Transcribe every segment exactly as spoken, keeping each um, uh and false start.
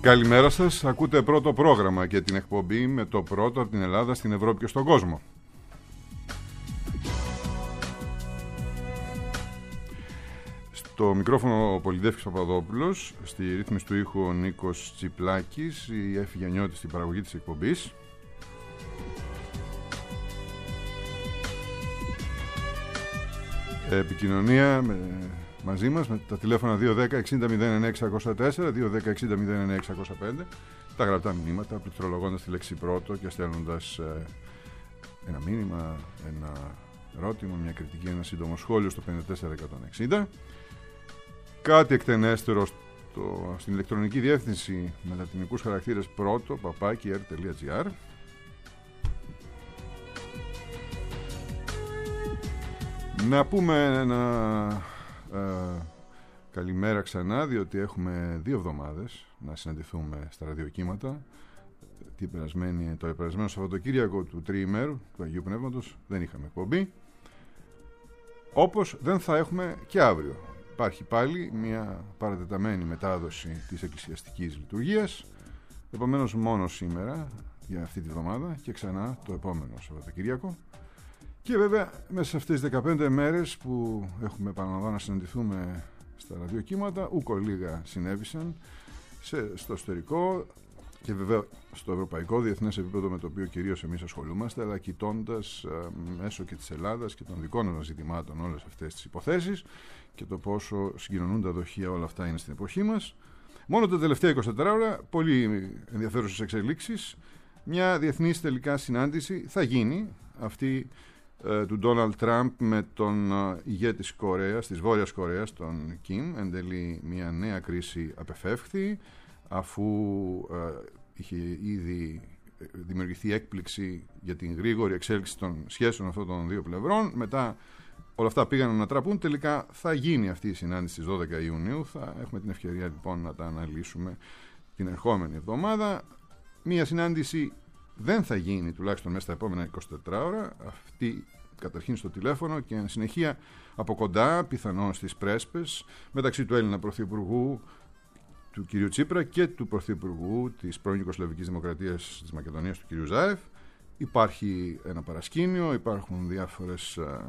Καλημέρα σας. Ακούτε πρώτο πρόγραμμα και την εκπομπή με το πρώτο από την Ελλάδα στην Ευρώπη και στον κόσμο. Στο μικρόφωνο ο Πολυδεύκης Παπαδόπουλος, στη ρύθμιση του ήχου ο Νίκος Τσιπλάκης, η Εφη Γιαννιώτη στην παραγωγή της εκπομπής. Επικοινωνία με, μαζί μας με τα τηλέφωνα δύο ένα μηδέν εξήντα μηδέν εννιά εξακόσια τέσσερα, δύο ένα μηδέν εξήντα μηδέν εννιά εξακόσια πέντε, τα γραπτά μηνύματα πληκτρολογώντας τη λέξη πρώτο και στέλνοντας ε, ένα μήνυμα, ένα ερώτημα, μια κριτική, ένα σύντομο σχόλιο στο πέντε τέσσερα εκατόν εξήντα. Κάτι εκτενέστερο στο, στην ηλεκτρονική διεύθυνση με λατινικούς χαρακτήρες πρώτο παπάκι ερ τελεία τζι άρ. Να πούμε ένα ε, καλημέρα ξανά, διότι έχουμε δύο εβδομάδες να συναντηθούμε στα ραδιοκύματα. Την περασμένη, το περασμένο Σαββατοκύριακο του τριημέρου του Αγίου Πνεύματος δεν είχαμε εκπομπή, όπως δεν θα έχουμε και αύριο. Υπάρχει πάλι μια παρατεταμένη μετάδοση της εκκλησιαστικής λειτουργίας, επομένως μόνο σήμερα για αυτή τη βδομάδα και ξανά το επόμενο Σαββατοκύριακο. Και βέβαια μέσα σε αυτές τις δεκαπέντε μέρες που έχουμε επαναλαμβάνω να συναντηθούμε στα ραδιοκύματα, ούκο λίγα συνέβησαν σε, στο εσωτερικό και βέβαια στο ευρωπαϊκό διεθνές επίπεδο, με το οποίο κυρίως εμείς ασχολούμαστε, αλλά κοιτώντας ε, μέσω και της Ελλάδας και των δικών μας ζητημάτων όλες αυτές τις υποθέσεις και το πόσο συγκοινωνούν τα δοχεία όλα αυτά είναι στην εποχή μας. Μόνο τα τελευταία είκοσι τέσσερις ώρα, πολύ ενδιαφέρουσες εξελίξεις. Μια διεθνής τελικά συνάντηση θα γίνει, αυτή ε, του Ντόναλντ Τραμπ με τον ε, ηγέτη της Κορέας, της Βόρειας Κορέας, τον Κιμ. Εν τέλει μια νέα κρίση απεφεύχθη, αφού ε, είχε ήδη δημιουργηθεί έκπληξη για την γρήγορη εξέλιξη των σχέσεων αυτών των δύο πλευρών. Μετά όλα αυτά πήγαν να τραπούν. Τελικά θα γίνει αυτή η συνάντηση στις δώδεκα Ιουνίου. Θα έχουμε την ευκαιρία λοιπόν να τα αναλύσουμε την ερχόμενη εβδομάδα. Μία συνάντηση δεν θα γίνει τουλάχιστον μέσα στα επόμενα είκοσι τέσσερις ώρα. Αυτή καταρχήν στο τηλέφωνο και συνεχεία από κοντά, πιθανόν στις πρέσπες, μεταξύ του Έλληνα Πρωθυπουργού, του κ. Τσίπρα, και του Πρωθυπουργού της πρώην Ιουγκοσλαβικής Δημοκρατίας της Μακεδονίας, του κ. Ζάεφ. Υπάρχει ένα παρασκήνιο, υπάρχουν διάφορες α,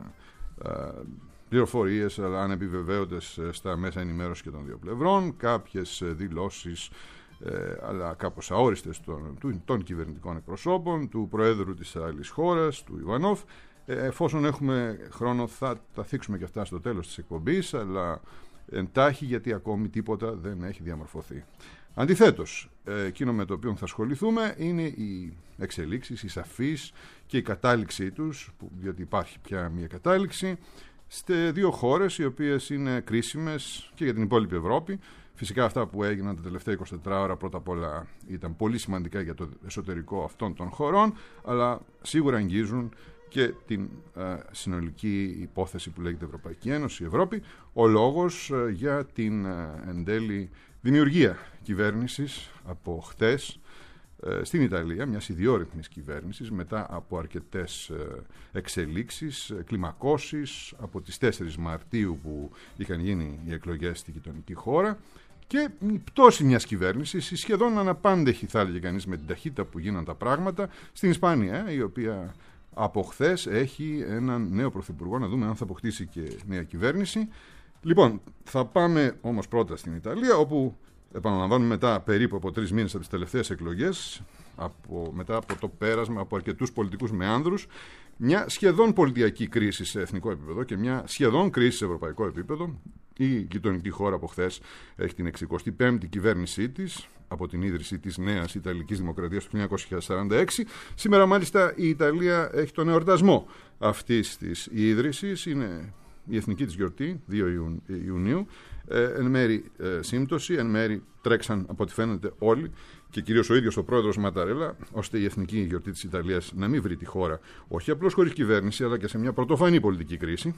α, πληροφορίες, αλλά ανεπιβεβαίωτες στα μέσα ενημέρωση και των δύο πλευρών, κάποιες δηλώσεις ε, αλλά κάπως αόριστες των, των, των κυβερνητικών εκπροσώπων, του Προέδρου της άλλης χώρας, του Ιβανόφ. Ε, εφόσον έχουμε χρόνο θα τα θίξουμε και αυτά στο τέλος της εκπομπής, αλλά εντάχει, γιατί ακόμη τίποτα δεν έχει διαμορφωθεί. Αντιθέτως, εκείνο με το οποίο θα ασχοληθούμε είναι οι εξελίξεις, οι σαφείς και η κατάληξή τους, διότι υπάρχει πια μια κατάληξη, σε δύο χώρες οι οποίες είναι κρίσιμες και για την υπόλοιπη Ευρώπη. Φυσικά αυτά που έγιναν τα τελευταία είκοσι τέσσερις ώρα πρώτα απ' όλα ήταν πολύ σημαντικά για το εσωτερικό αυτών των χωρών, αλλά σίγουρα αγγίζουν και την α, συνολική υπόθεση που λέγεται Ευρωπαϊκή Ένωση, η Ευρώπη. Ο λόγος α, για την α, εν τέλει δημιουργία κυβέρνησης από χτες α, στην Ιταλία, μιας ιδιόρυθμης κυβέρνησης, μετά από αρκετές α, εξελίξεις, α, κλιμακώσεις από τις τέσσερις Μαρτίου που είχαν γίνει οι εκλογές στη γειτονική χώρα, και η πτώση μιας κυβέρνησης, σχεδόν αναπάντεχη θα έλεγε κανείς με την ταχύτητα που γίναν τα πράγματα, στην Ισπανία, η οποία από χθες έχει έναν νέο πρωθυπουργό. Να δούμε αν θα αποκτήσει και νέα κυβέρνηση. Λοιπόν, θα πάμε όμως πρώτα στην Ιταλία, όπου επαναλαμβάνουμε μετά περίπου από τρεις μήνες από τις τελευταίες εκλογές, από, μετά από το πέρασμα από αρκετούς πολιτικούς μεάνδρους, μια σχεδόν πολιτιακή κρίση σε εθνικό επίπεδο και μια σχεδόν κρίση σε ευρωπαϊκό επίπεδο. Η γειτονική χώρα από χθες έχει την εξηκοστή πέμπτη κυβέρνησή της από την ίδρυση της νέας Ιταλικής Δημοκρατίας του χίλια εννιακόσια σαράντα έξι. Σήμερα μάλιστα η Ιταλία έχει τον εορτασμό αυτής της ίδρυσης. Είναι η εθνική της γιορτή, δύο Ιουνίου. Ε, εν μέρη ε, σύμπτωση, εν μέρη τρέξαν από ό,τι φαίνεται όλοι, και κυρίως ο ίδιος ο πρόεδρος Ματαρέλα, ώστε η εθνική γιορτή της Ιταλίας να μην βρει τη χώρα όχι απλώς χωρίς κυβέρνηση, αλλά και σε μια πρωτοφανή πολιτική κρίση.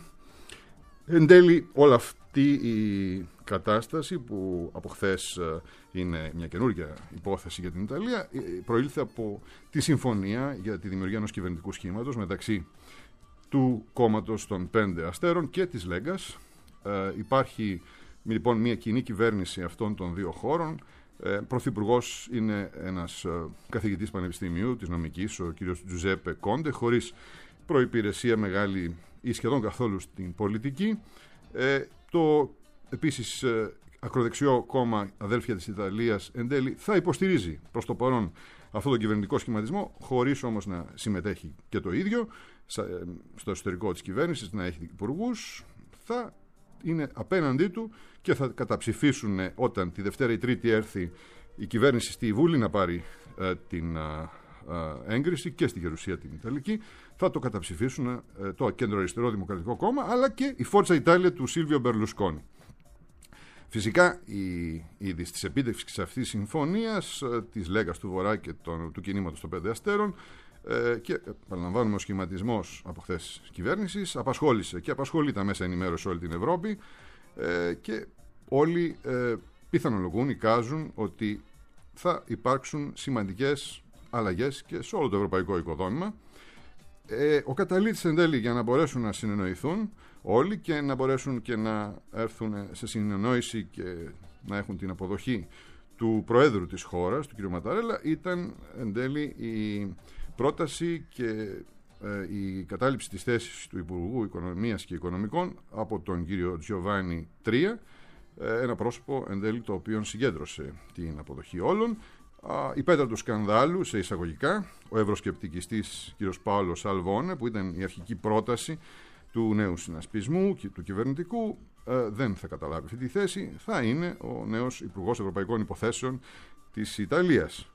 Εν τέλει, όλη αυτή η κατάσταση, που από χθες είναι μια καινούργια υπόθεση για την Ιταλία, προήλθε από τη συμφωνία για τη δημιουργία ενός κυβερνητικού σχήματος μεταξύ του κόμματος των πέντε αστέρων και της Λέγκας. Ε, υπάρχει λοιπόν μια κοινή κυβέρνηση αυτών των δύο χώρων. Ε, Πρωθυπουργός είναι ένας ε, καθηγητής πανεπιστημίου της νομικής, ο κύριος Τζουζέπε Κόντε, χωρίς προϋπηρεσία μεγάλη ή σχεδόν καθόλου στην πολιτική. Ε, το επίσης ε, ακροδεξιό κόμμα Αδέλφια της Ιταλίας εν τέλει θα υποστηρίζει προς το παρόν αυτό το κυβερνητικό σχηματισμό, χωρίς όμως να συμμετέχει και το ίδιο στο εσωτερικό της κυβέρνησης, να έχει υπουργούς. Θα είναι απέναντί του και θα καταψηφίσουν όταν τη Δευτέρα ή Τρίτη έρθει η κυβέρνηση στη Βούλη να πάρει ε, την ε, ε, έγκριση και στη Γερουσία την Ιταλική. Θα το καταψηφίσουν ε, το κέντρο αριστερό Δημοκρατικό Κόμμα, αλλά και η Φόρτσα Ιτάλια του Σίλβιο Μπερλουσκόνη. Φυσικά η είδηση της επίτευξης αυτής της συμφωνίας ε, της Λέγκας του Βορρά και τον, του κινήματος των Πέντε Αστέρων ε, και επαναλαμβάνουμε ο σχηματισμός από χθες της κυβέρνησης απασχόλησε και απασχολεί τα μέσα ενημέρωση όλη την Ευρώπη ε, και όλοι ε, πιθανολογούν, εικάζουν ότι θα υπάρξουν σημαντικές αλλαγές και σε όλο το ευρωπαϊκό οικοδόμημα. Ε, ο καταλήτης εν τέλει για να μπορέσουν να συνεννοηθούν όλοι και να μπορέσουν και να έρθουν σε συνεννόηση και να έχουν την αποδοχή του Προέδρου της χώρας, του κ. Ματαρέλα, ήταν εν τέλει η πρόταση και ε, η κατάληψη της θέσης του Υπουργού Οικονομίας και Οικονομικών από τον κύριο Τζιοβάνι Τρία, ε, ένα πρόσωπο εν τέλει το οποίο συγκέντρωσε την αποδοχή όλων. Η πέτρα του σκανδάλου, σε εισαγωγικά, ο ευρωσκεπτικιστής κ. Πάολο Σαλβόνε, που ήταν η αρχική πρόταση του νέου συνασπισμού και του κυβερνητικού, ε, δεν θα καταλάβει αυτή τη θέση. Θα είναι ο νέος Υπουργός Ευρωπαϊκών Υποθέσεων της Ιταλίας.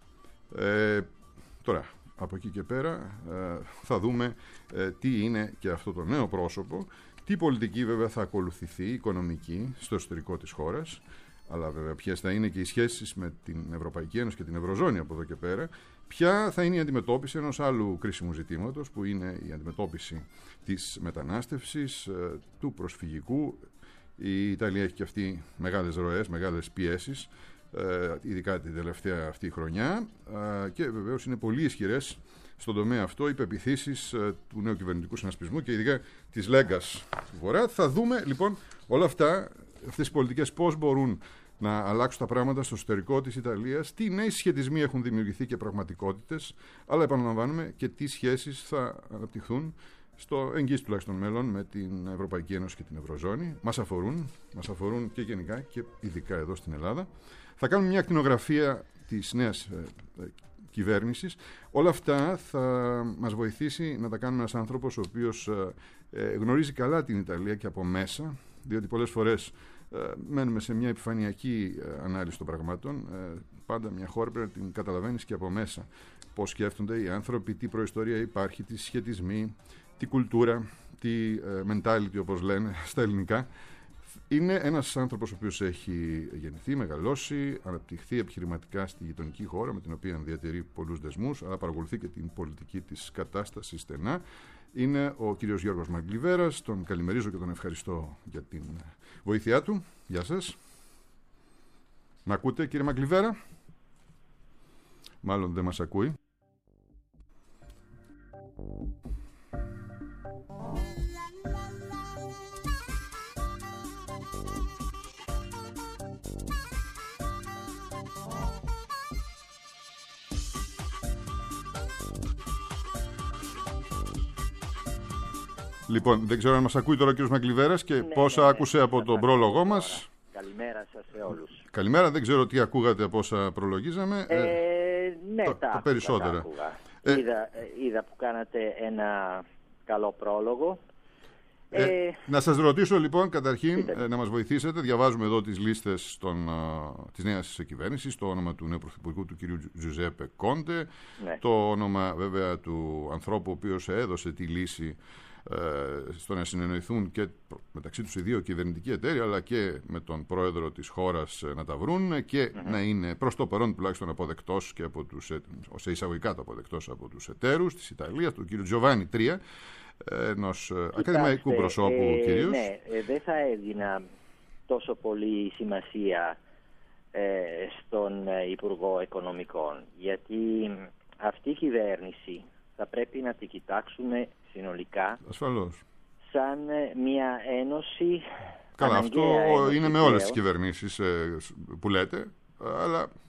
Ε, τώρα, από εκεί και πέρα ε, θα δούμε ε, τι είναι και αυτό το νέο πρόσωπο, τι πολιτική βέβαια θα ακολουθηθεί, οικονομική, στο εσωτερικό της χώρας, αλλά βέβαια ποιες θα είναι και οι σχέσεις με την Ευρωπαϊκή Ένωση και την Ευρωζώνη από εδώ και πέρα, ποια θα είναι η αντιμετώπιση ενός άλλου κρίσιμου ζητήματος, που είναι η αντιμετώπιση της μετανάστευσης, του προσφυγικού. Η Ιταλία έχει και αυτή μεγάλες ροές, μεγάλες πιέσεις, ειδικά την τελευταία αυτή χρονιά, και βεβαίως είναι πολύ ισχυρές στον τομέα αυτό οι πεποιθήσεις του νέου κυβερνητικού συνασπισμού και ειδικά της Λέγκας του Βορρά. Θα δούμε λοιπόν όλα αυτά, αυτές οι πολιτικές πώς μπορούν να αλλάξουν τα πράγματα στο εσωτερικό της Ιταλίας, τι νέοι συσχετισμοί έχουν δημιουργηθεί και πραγματικότητες, αλλά επαναλαμβάνουμε και τι σχέσεις θα αναπτυχθούν στο εγγύς τουλάχιστον μέλλον με την Ευρωπαϊκή Ένωση και την Ευρωζώνη. Μας αφορούν, μας αφορούν και γενικά και ειδικά εδώ στην Ελλάδα. Θα κάνουμε μια ακτινογραφία της νέας ε, ε, κυβέρνησης. Όλα αυτά θα μας βοηθήσει να τα κάνουμε ένας άνθρωπος ο οποίος ε, ε, γνωρίζει καλά την Ιταλία και από μέσα, διότι πολλές φορές ε, μένουμε σε μια επιφανειακή ε, ανάλυση των πραγμάτων. Ε, πάντα μια χώρα πρέπει να την καταλαβαίνεις και από μέσα. Πώς σκέφτονται οι άνθρωποι, τι προϊστορία υπάρχει, τι σχετισμοί, τι κουλτούρα, τι ε, mentality όπως λένε στα ελληνικά. Είναι ένας άνθρωπος ο οποίος έχει γεννηθεί, μεγαλώσει, αναπτυχθεί επιχειρηματικά στη γειτονική χώρα με την οποία διατηρεί πολλούς δεσμούς, αλλά παρακολουθεί και την πολιτική της κατάσταση στενά. Είναι ο κύριος Γιώργος Μαγκλιβέρας, τον καλημερίζω και τον ευχαριστώ για την βοήθειά του. Γεια σας. Μ' ακούτε κύριε Μαγκλιβέρα? Μάλλον δεν μας ακούει. Λοιπόν, δεν ξέρω αν μας ακούει τώρα ο κύριος Μαγκλιβέρας και ναι, πόσα ναι, άκουσε ναι, από τον πρόλογό μας. Καλημέρα σας σε όλους. Καλημέρα, δεν ξέρω τι ακούγατε από όσα προλογίζαμε. Ε, ναι, τα, τα, τα περισσότερα. Τα ε, είδα, είδα που κάνατε ένα καλό πρόλογο. Ε, ε, να σας ρωτήσω λοιπόν καταρχήν ε, να μας βοηθήσετε. Διαβάζουμε εδώ τις λίστες των, α, της νέας κυβέρνησης, το όνομα του νέου πρωθυπουργού του κυρίου Τζουζέπε Κόντε, ναι. Το όνομα βέβαια του ανθρώπου ο οποίος έδωσε τη λύση στο να συνεννοηθούν και μεταξύ τους οι δύο κυβερνητικοί εταίροι, αλλά και με τον πρόεδρο της χώρας να τα βρουν και mm-hmm. να είναι προς το παρόν τουλάχιστον αποδεκτός και από τους, σε εισαγωγικά το αποδεκτός από τους εταίρους της Ιταλίας, του κύριου Τζιοβάνι Τρία, ενός ακαδημαϊκού προσώπου ε, κυρίως. Ναι, ε, δεν θα έδινα τόσο πολύ σημασία ε, στον Υπουργό Οικονομικών, γιατί αυτή η κυβέρνηση θα πρέπει να την κοιτάξουμε συνολικά. Ασφαλώς. Σαν μια ένωση. Καλά, αυτό ένωση είναι με όλες τις κυβερνήσεις ε, που λέτε, αλλά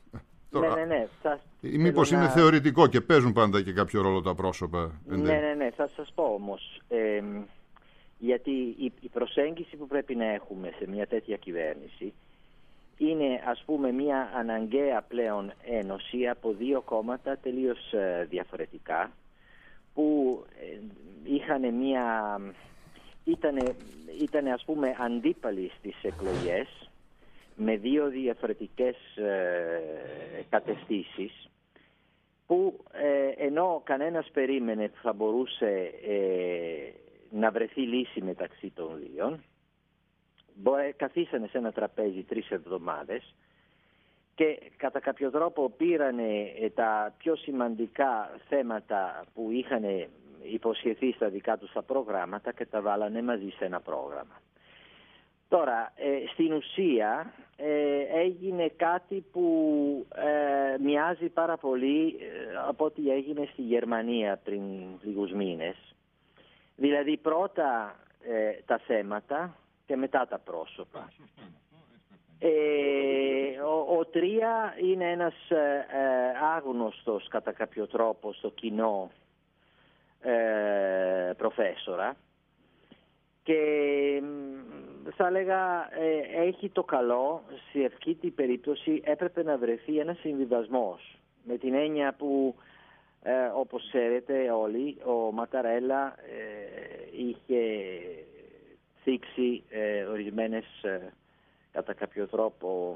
Τώρα, ναι, ναι, ναι. Θα, μήπως είναι να... θεωρητικό και παίζουν πάντα και κάποιο ρόλο τα πρόσωπα? Ναι, ναι, ναι, θα σας πω όμως. Ε, γιατί η, η προσέγγιση που πρέπει να έχουμε σε μια τέτοια κυβέρνηση είναι, ας πούμε, μια αναγκαία πλέον ένωση από δύο κόμματα τελείως ε, διαφορετικά, που ε, είχαν μια... Ήτανε, ήτανε ας πούμε αντίπαλοι στις εκλογές, με δύο διαφορετικές ε, κατευθύνσεις, που ε, ενώ κανένας περίμενε που θα μπορούσε ε, να βρεθεί λύση μεταξύ των δύο, καθίσανε σε ένα τραπέζι τρεις εβδομάδες και κατά κάποιο τρόπο πήρανε τα πιο σημαντικά θέματα που είχαν υποσχεθεί στα δικά τους τα προγράμματα και τα βάλανε μαζί σε ένα πρόγραμμα. Τώρα, ε, στην ουσία ε, έγινε κάτι που ε, μοιάζει πάρα πολύ ε, από ό,τι έγινε στη Γερμανία πριν λίγους μήνες. Δηλαδή πρώτα ε, τα θέματα και μετά τα πρόσωπα. Ε, ο, ο Τρία είναι ένας ε, άγνωστος κατά κάποιο τρόπο στο κοινό ε, προφέσορα, και θα έλεγα ε, έχει το καλό, σε αυτή την περίπτωση έπρεπε να βρεθεί ένας συμβιβασμός, με την έννοια που ε, όπως ξέρετε όλοι, ο Ματαρέλα ε, είχε θίξει ε, ορισμένες ε, κατά κάποιο τρόπο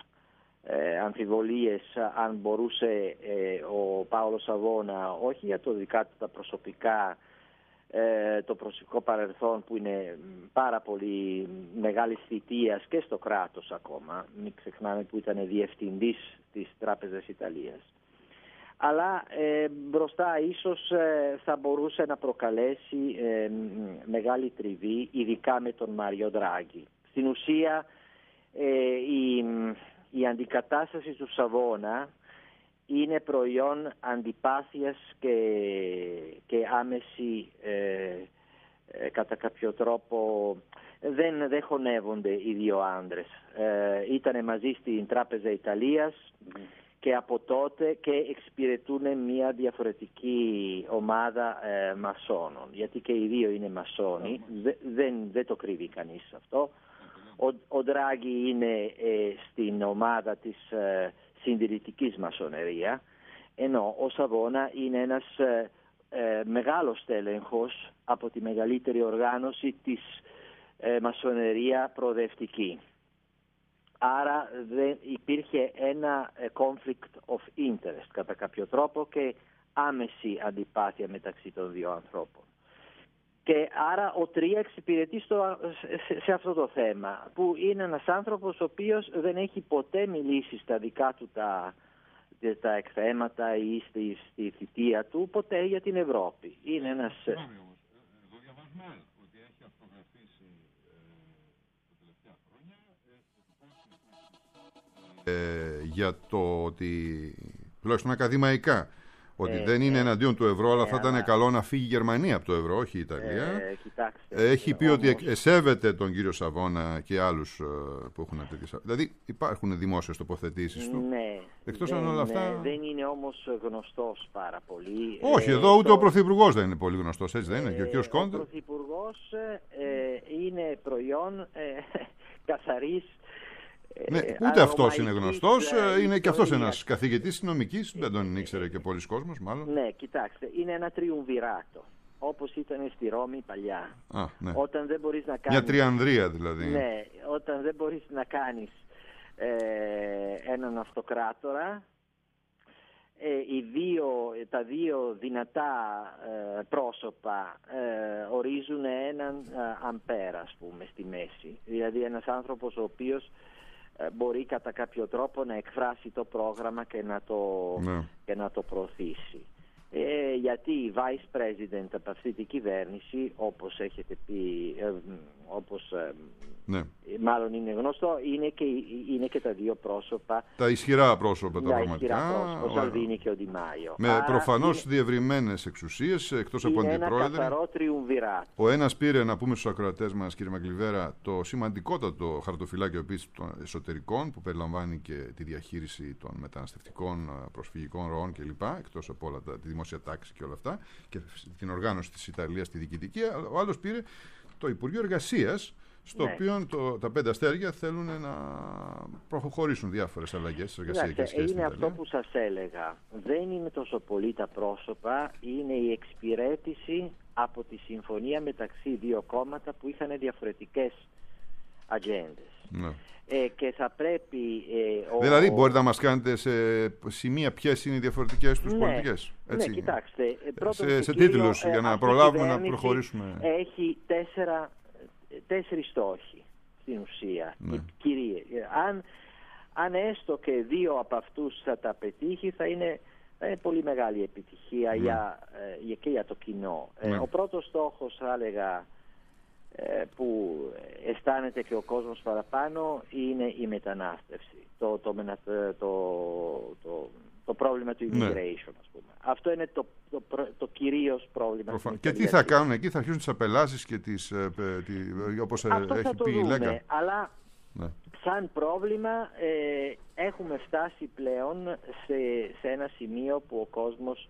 ε, αμφιβολίες αν μπορούσε ε, ο Πάολο Σαβώνα, όχι για το δικά του τα προσωπικά, ε, το προσωπικό παρελθόν που είναι πάρα πολύ μεγάλης θητείας και στο κράτος ακόμα, μην ξεχνάμε που ήταν διευθυντής της Τράπεζας Ιταλίας, αλλά ε, μπροστά ίσως ε, θα μπορούσε να προκαλέσει ε, μεγάλη τριβή, ειδικά με τον Μάριο Ντράγκη. Στην ουσία ε, η, η αντικατάσταση του Σαβώνα είναι προϊόν αντιπάθειας και, και άμεση ε, ε, κατά κάποιο τρόπο δεν, δεν χωνεύονται οι δύο άντρες. Ε, ήτανε μαζί στην Τράπεζα Ιταλίας mm. και από τότε και εξυπηρετούν μια διαφορετική ομάδα ε, μασόνων, γιατί και οι δύο είναι μασόνοι, Δε, δεν, δεν το κρύβει κανείς αυτό. Ο, ο Ντράγκη είναι ε, στην ομάδα της ε, συντηρητικής μασονερία, ενώ ο Σαβώνα είναι ένας ε, ε, μεγάλος τέλεγχος από τη μεγαλύτερη οργάνωση της ε, μασονερία προοδευτική. Άρα δεν υπήρχε ένα ε, conflict of interest κατά κάποιο τρόπο και άμεση αντιπάθεια μεταξύ των δύο ανθρώπων. Και άρα ο Τρία εξυπηρετεί στο, σε, σε αυτό το θέμα, που είναι ένας άνθρωπος ο οποίος δεν έχει ποτέ μιλήσει στα δικά του τα, τα εκθέματα ή στη, στη θητεία του, ποτέ για την Ευρώπη. Είναι ένας... Συγγνώμη όμως, εδώ διαβάζουμε ότι έχει αυτογραφήσει ε, τα τελευταία χρόνια ε, για το ότι, τουλάχιστον ακαδημαϊκά, ότι ε, δεν είναι ε, εναντίον του ευρώ, αλλά ε, θα ήταν αλλά... καλό να φύγει η Γερμανία από το ευρώ, όχι η Ιταλία. Ε, κοιτάξτε, Έχει πει όμως... ότι εσέβεται τον κύριο Σαβώνα και άλλους που έχουν τέτοιες... Δηλαδή υπάρχουν δημόσιες τοποθετήσεις του. Ναι. Εκτός δεν, αν όλα αυτά... ναι, δεν είναι όμως γνωστός πάρα πολύ. Όχι, ε, εδώ ούτε το... ο Πρωθυπουργός δεν είναι πολύ γνωστός, έτσι δεν είναι? Ε, και ο κύριος Κόντε. Ο Πρωθυπουργός ε, είναι προϊόν ε, καθαρής... Ναι, ούτε αυτός είναι γνωστός, ε, είναι και αυτός ένας καθηγητής νομικής, δεν τον ήξερε και πολλοί κόσμος μάλλον. Ναι, κοιτάξτε, είναι ένα τριουμβιράτο, όπως ήταν στη Ρώμη παλιά. Α, ναι. Όταν δεν μπορείς να κάνεις... Μια τριανδρία δηλαδή. Ναι, όταν δεν μπορείς να κάνεις ε, έναν αυτοκράτορα, ε, οι δύο, τα δύο δυνατά ε, πρόσωπα ε, ορίζουν έναν ε, αμπέρα, ας πούμε, στη μέση. Δηλαδή ένας άνθρωπος ο οποίος μπορεί κατά κάποιο τρόπο να εκφράσει το πρόγραμμα και να το, ναι. και να το προωθήσει. Ε, γιατί η Vice President από αυτή την κυβέρνηση, όπως έχετε πει, ε, όπως ε, ναι. μάλλον είναι γνωστό, είναι και, είναι και τα δύο πρόσωπα. Τα ισχυρά πρόσωπα, τα, τα πραγματικά. Ισχυρά πρόσωπα, ο Σαλβίνη και ο Ντι Μάιο. Με προφανώς είναι, διευρυμένες εξουσίες, εκτός από αντιπρόεδροι. Είναι ένα καθαρό τριουμβιράτ. Ο ένας πήρε, να πούμε στους ακροατές μας, κύριε Μακλιβέρα, το σημαντικότατο χαρτοφυλάκιο επίσης των εσωτερικών, που περιλαμβάνει και τη διαχείριση των μεταναστευτικών προσφυγικών ροών κλπ. Εκτός από όλα τα, τη δημόσια τάξη και όλα αυτά, και την οργάνωση της Ιταλίας, τη διοικητική. Ο άλλος πήρε το Υπουργείο Εργασίας, στο ναι. οποίο το, τα πέντε αστέρια θέλουν να προχωρήσουν διάφορες αλλαγές στις εργασιακές σχέσεις. Είναι αυτό που σας έλεγα. Δεν είναι τόσο πολύ τα πρόσωπα, είναι η εξυπηρέτηση από τη συμφωνία μεταξύ δύο κόμματα που είχαν διαφορετικές ατζέντες. Ναι. Ε, και θα πρέπει... Ε, ο... Δηλαδή μπορείτε να μας κάνετε σε σημεία ποιες είναι οι διαφορετικές τους ναι, πολιτικές. Έτσι. Ναι, κοιτάξτε. Σε, σε τίτλους ε, για να προλάβουμε να προχωρήσουμε. Έχει τέσσερα... Τέσσερις στόχοι στην ουσία. Ναι. Κυρίες, αν, αν έστω και δύο από αυτούς θα τα πετύχει, θα είναι, θα είναι πολύ μεγάλη επιτυχία ναι. για, ε, και για το κοινό. Ναι. Ε, ο πρώτος στόχος, θα έλεγα, ε, που αισθάνεται και ο κόσμος παραπάνω, είναι η μετανάστευση. Το, το, το, το, το, το πρόβλημα του immigration, ναι. ας πούμε. Αυτό είναι το, το, το, το κυρίως πρόβλημα. Προφαν... Και τι θα κάνουν εκεί, θα αρχίσουν τις απελάσεις και τις, ε, τι, όπως αυτό έχει θα το πει η Λέγκα. Αλλά ναι. σαν πρόβλημα ε, έχουμε φτάσει πλέον σε, σε ένα σημείο που ο κόσμος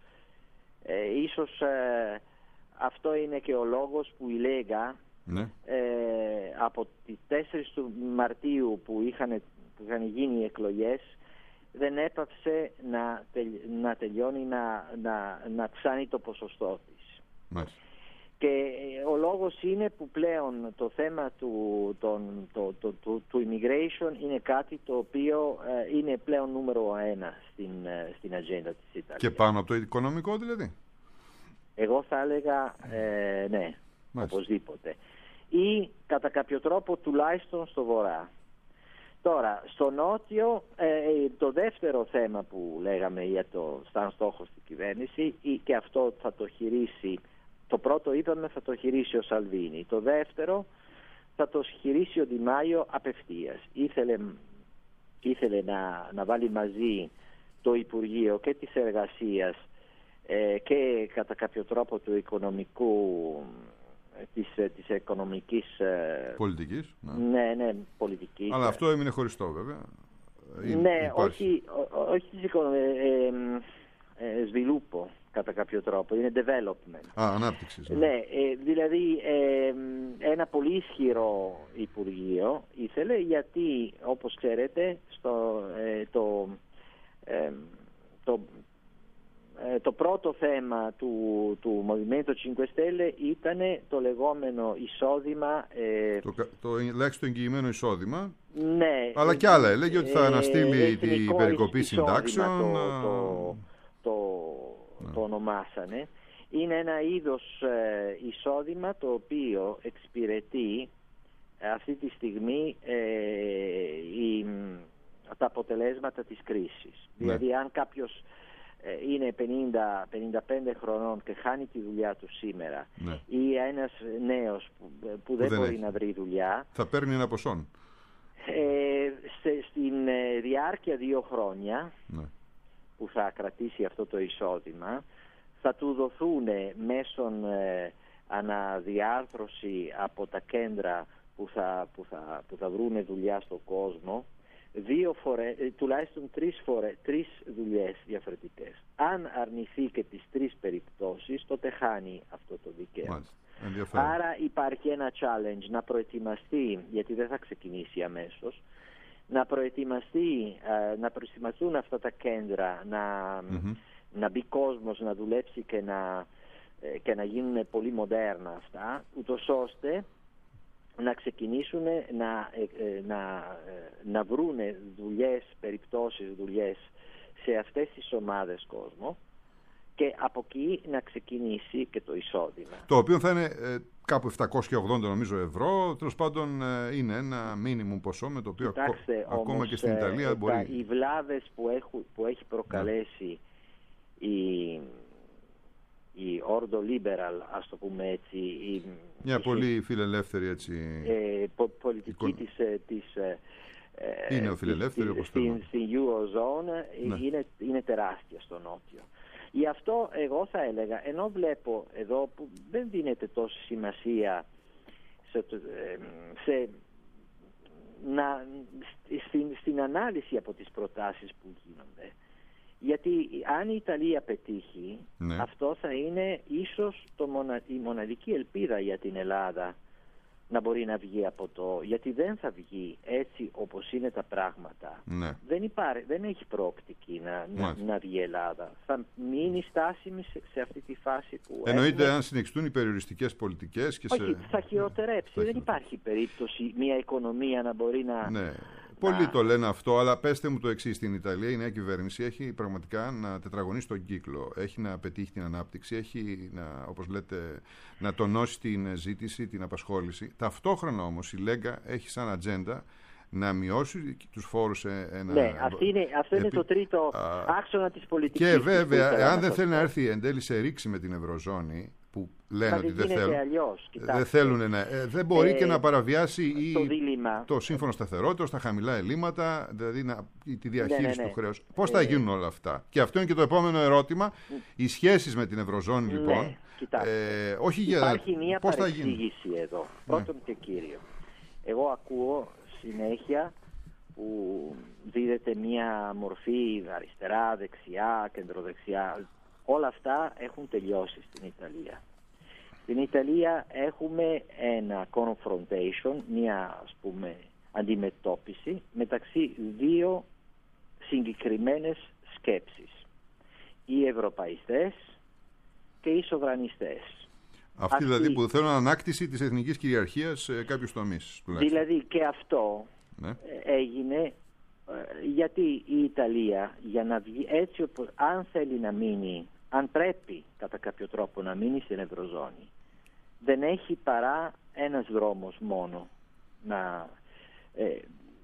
ε, ίσως ε, αυτό είναι και ο λόγος που η Λέγκα ναι. ε, από τις τέσσερις του Μαρτίου που είχαν, που είχαν γίνει οι εκλογές δεν έπαψε να, τελ, να τελειώνει να, να, να αυξάνει το ποσοστό της. Μάλιστα. Και ο λόγος είναι που πλέον το θέμα του, τον, το, το, το, του immigration είναι κάτι το οποίο ε, είναι πλέον νούμερο ένα στην, στην ατζέντα της Ιταλίας. Και πάνω από το οικονομικό δηλαδή? Εγώ θα έλεγα ε, ναι, Μάλιστα. Οπωσδήποτε. Ή κατά κάποιο τρόπο τουλάχιστον στο βορρά. Τώρα, στο νότιο, ε, το δεύτερο θέμα που λέγαμε για το σαν στόχο στην κυβέρνηση, και αυτό θα το χειρίσει, το πρώτο είπαμε θα το χειρίσει ο Σαλβίνη, το δεύτερο θα το χειρίσει ο Ντι Μάιο απευθείας. Ήθελε, ήθελε να, να βάλει μαζί το Υπουργείο και της Εργασίας ε, και κατά κάποιο τρόπο του οικονομικού... Της, της οικονομικής πολιτικής. Ναι, ναι, ναι πολιτικής. Αλλά αυτό έμεινε χωριστό βέβαια. Ναι, όχι, ό, όχι της οικονομικής, ε, ε, σβιλούπο κατά κάποιο τρόπο, είναι development. Α, ανάπτυξη. Ναι, ναι ε, δηλαδή ε, ένα πολύ ισχυρό Υπουργείο ήθελε, γιατί όπως ξέρετε στο, ε, το, ε, το Το πρώτο θέμα του, του Movimento cinque Stelle ήταν το λεγόμενο εισόδημα... Ε, το, το ελάχιστο εγγυημένο εισόδημα. Ναι. Αλλά κι άλλα. Έλεγε ότι θα αναστείλει ε, την περικοπή συντάξεων. Το, το, το, ναι. το ονομάσανε. Είναι ένα είδος ε, εισόδημα το οποίο εξυπηρετεί ε, αυτή τη στιγμή ε, η, τα αποτελέσματα της κρίσης. Ναι. Δηλαδή αν κάποιος... είναι πενήντα με πενήντα πέντε χρονών και χάνει τη δουλειά του σήμερα, ναι. ή ένας νέος που, που, που δεν, δεν μπορεί έχει. να βρει δουλειά, θα παίρνει ένα ποσό. Ε, σε, στην ε, διάρκεια δύο χρόνια ναι. που θα κρατήσει αυτό το εισόδημα, θα του δοθούν μέσον ε, αναδιάρθρωση από τα κέντρα που θα, που θα, που θα βρουν δουλειά στον κόσμο, δύο φορές, τουλάχιστον τρεις φορές, τρεις δουλειές διαφορετικές. Αν αρνηθεί και τις τρεις περιπτώσεις, τότε χάνει αυτό το δικαίωμα. Άρα υπάρχει ένα challenge να προετοιμαστεί, γιατί δεν θα ξεκινήσει αμέσως, να προετοιμαστεί, να προετοιμαστούν αυτά τα κέντρα, να, mm-hmm. να μπει κόσμος, να δουλέψει και να, και να γίνουν πολύ μοντέρνα αυτά, ούτως ώστε να ξεκινήσουν να, να, να βρούνε δουλειές, περιπτώσεις δουλειές σε αυτές τις ομάδες κόσμο, και από εκεί να ξεκινήσει και το εισόδημα. Το οποίο θα είναι ε, κάπου επτακόσια ογδόντα νομίζω ευρώ, τέλος πάντων ε, είναι ένα μίνιμουμ ποσό με το οποίο Κοιτάξτε, ακό, ακόμα όμως, και στην Ιταλία ε, μπορεί... Τα, οι βλάβες που, έχουν, που έχει προκαλέσει ναι. η, η Ordo Liberal, ας το πούμε έτσι, η, μια η, πολύ φιλελεύθερη έτσι, ε, πο, πολιτική εικόνα. της, της είναι ο φιλελεύθερη, όπως στην, στην Eurozone, ναι. είναι, είναι τεράστια στο νότιο. Γι' αυτό εγώ θα έλεγα, ενώ βλέπω εδώ που δεν δίνεται τόση σημασία σε, σε, να, στην, στην ανάλυση από τις προτάσεις που γίνονται, γιατί αν η Ιταλία πετύχει, ναι. αυτό θα είναι ίσως το μονα, η μοναδική ελπίδα για την Ελλάδα να μπορεί να βγει από το... Γιατί δεν θα βγει έτσι όπως είναι τα πράγματα. Ναι. Δεν, υπάρχει, δεν έχει προοπτική να, να, να βγει η Ελλάδα. Θα μείνει στάσιμη σε, σε αυτή τη φάση που... Εννοείται έχουμε... αν συνεχιστούν οι περιοριστικές πολιτικές και σε... Όχι, θα χειροτερέψει. Ναι. Δεν υπάρχει περίπτωση μια οικονομία να μπορεί να... Ναι. Πολλοί να... το λένε αυτό, αλλά πέστε μου το εξής. Στην Ιταλία η νέα κυβέρνηση έχει πραγματικά να τετραγωνίσει τον κύκλο. Έχει να πετύχει την ανάπτυξη, έχει να, όπως λέτε, να τονώσει την ζήτηση, την απασχόληση. Ταυτόχρονα όμως η Λέγκα έχει σαν ατζέντα να μειώσει τους φόρους σε ένα... Ναι, αυτή είναι, αυτό είναι Επί... το τρίτο α... άξονα της πολιτικής. Και βέβαια, εάν δεν θέλει να έρθει εν τέλει σε ρήξη με την Ευρωζώνη, που λένε ότι δεν θέλουν, αλλιώς, δεν, θέλουν να, ε, δεν μπορεί ε, και να παραβιάσει η, το, δίλημα. το σύμφωνο σταθερότητας, τα χαμηλά ελλείμματα, δηλαδή να, τη διαχείριση ναι, ναι, ναι. του χρέους. Πώς ε, θα γίνουν όλα αυτά? Και αυτό είναι και το επόμενο ερώτημα. Οι σχέσεις με την Ευρωζώνη, ναι, λοιπόν. Ε, όχι Υπάρχει για, μια παρεξήγηση εδώ. Πρώτον ναι. και κύριο. Εγώ ακούω συνέχεια που δίδεται μια μορφή αριστερά, δεξιά, κεντροδεξιά. Όλα αυτά έχουν τελειώσει στην Ιταλία. Στην Ιταλία έχουμε ένα confrontation, μια ας πούμε αντιμετώπιση μεταξύ δύο συγκεκριμένες σκέψεις. Οι ευρωπαϊστές και οι σοβρανιστές. Αυτοί Αυτή... δηλαδή που θέλουν ανάκτηση της εθνικής κυριαρχίας σε κάποιους τομείς. Τουλάχιστον. Δηλαδή και αυτό ναι. έγινε γιατί η Ιταλία για να βγει έτσι όπως, αν θέλει να μείνει, αν πρέπει κατά κάποιο τρόπο να μείνει στην Ευρωζώνη, δεν έχει παρά ένας δρόμος μόνο. Να, ε, ε,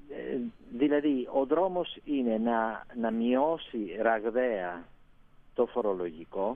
δηλαδή ο δρόμος είναι να, να μειώσει ραγδαία το φορολογικό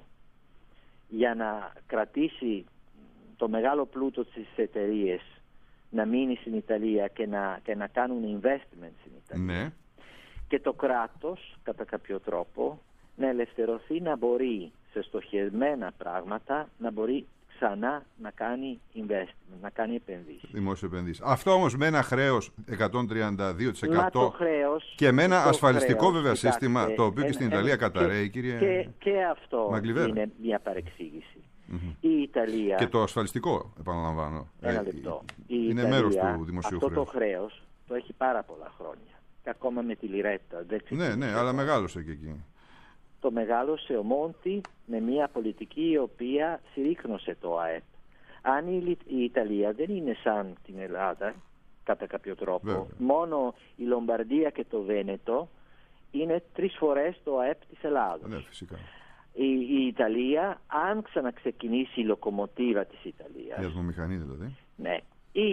για να κρατήσει το μεγάλο πλούτο της εταιρείες να μείνει στην Ιταλία και να, και να κάνουν investment στην Ιταλία. Ναι. Και το κράτος, κατά κάποιο τρόπο, να ελευθερωθεί να μπορεί σε στοχευμένα πράγματα να μπορεί ξανά να κάνει investment, να κάνει επενδύσεις. Δημόσιο επενδύσεις. Αυτό όμως με ένα χρέος εκατόν τριάντα δύο τοις εκατό Μα το χρέος, και με ένα το ασφαλιστικό χρέος, βέβαια κοιτάξτε, σύστημα, το οποίο και στην Ιταλία ένα, καταραίει, και, κύριε και, και αυτό Μαγκλιβέρα. Είναι μια παρεξήγηση. Mm-hmm. Η Ιταλία... Και το ασφαλιστικό, επαναλαμβάνω. Ένα λεπτό. Ε, η είναι Ιταλία, μέρος του δημοσίου αυτό χρέους. Το χρέος το έχει πάρα πολλά χρόνια. Και ακόμα με τη λιρέτα. Ναι, ναι, αλλά μεγάλωσε και εκεί. Το μεγάλωσε ο Μόντι με μια πολιτική η οποία συρρίκνωσε το ΑΕΠ. Αν η, η Ιταλία δεν είναι σαν την Ελλάδα, κατά κάποιο τρόπο, βέβαια. Μόνο η Λομπαρδία και το Βένετο είναι τρεις φορές το ΑΕΠ της Ελλάδος. Ναι, φυσικά. Η, η Ιταλία, αν ξαναξεκινήσει η λοκομοτίβα της Ιταλίας... Η ατμομηχανή δηλαδή. Ναι. Η,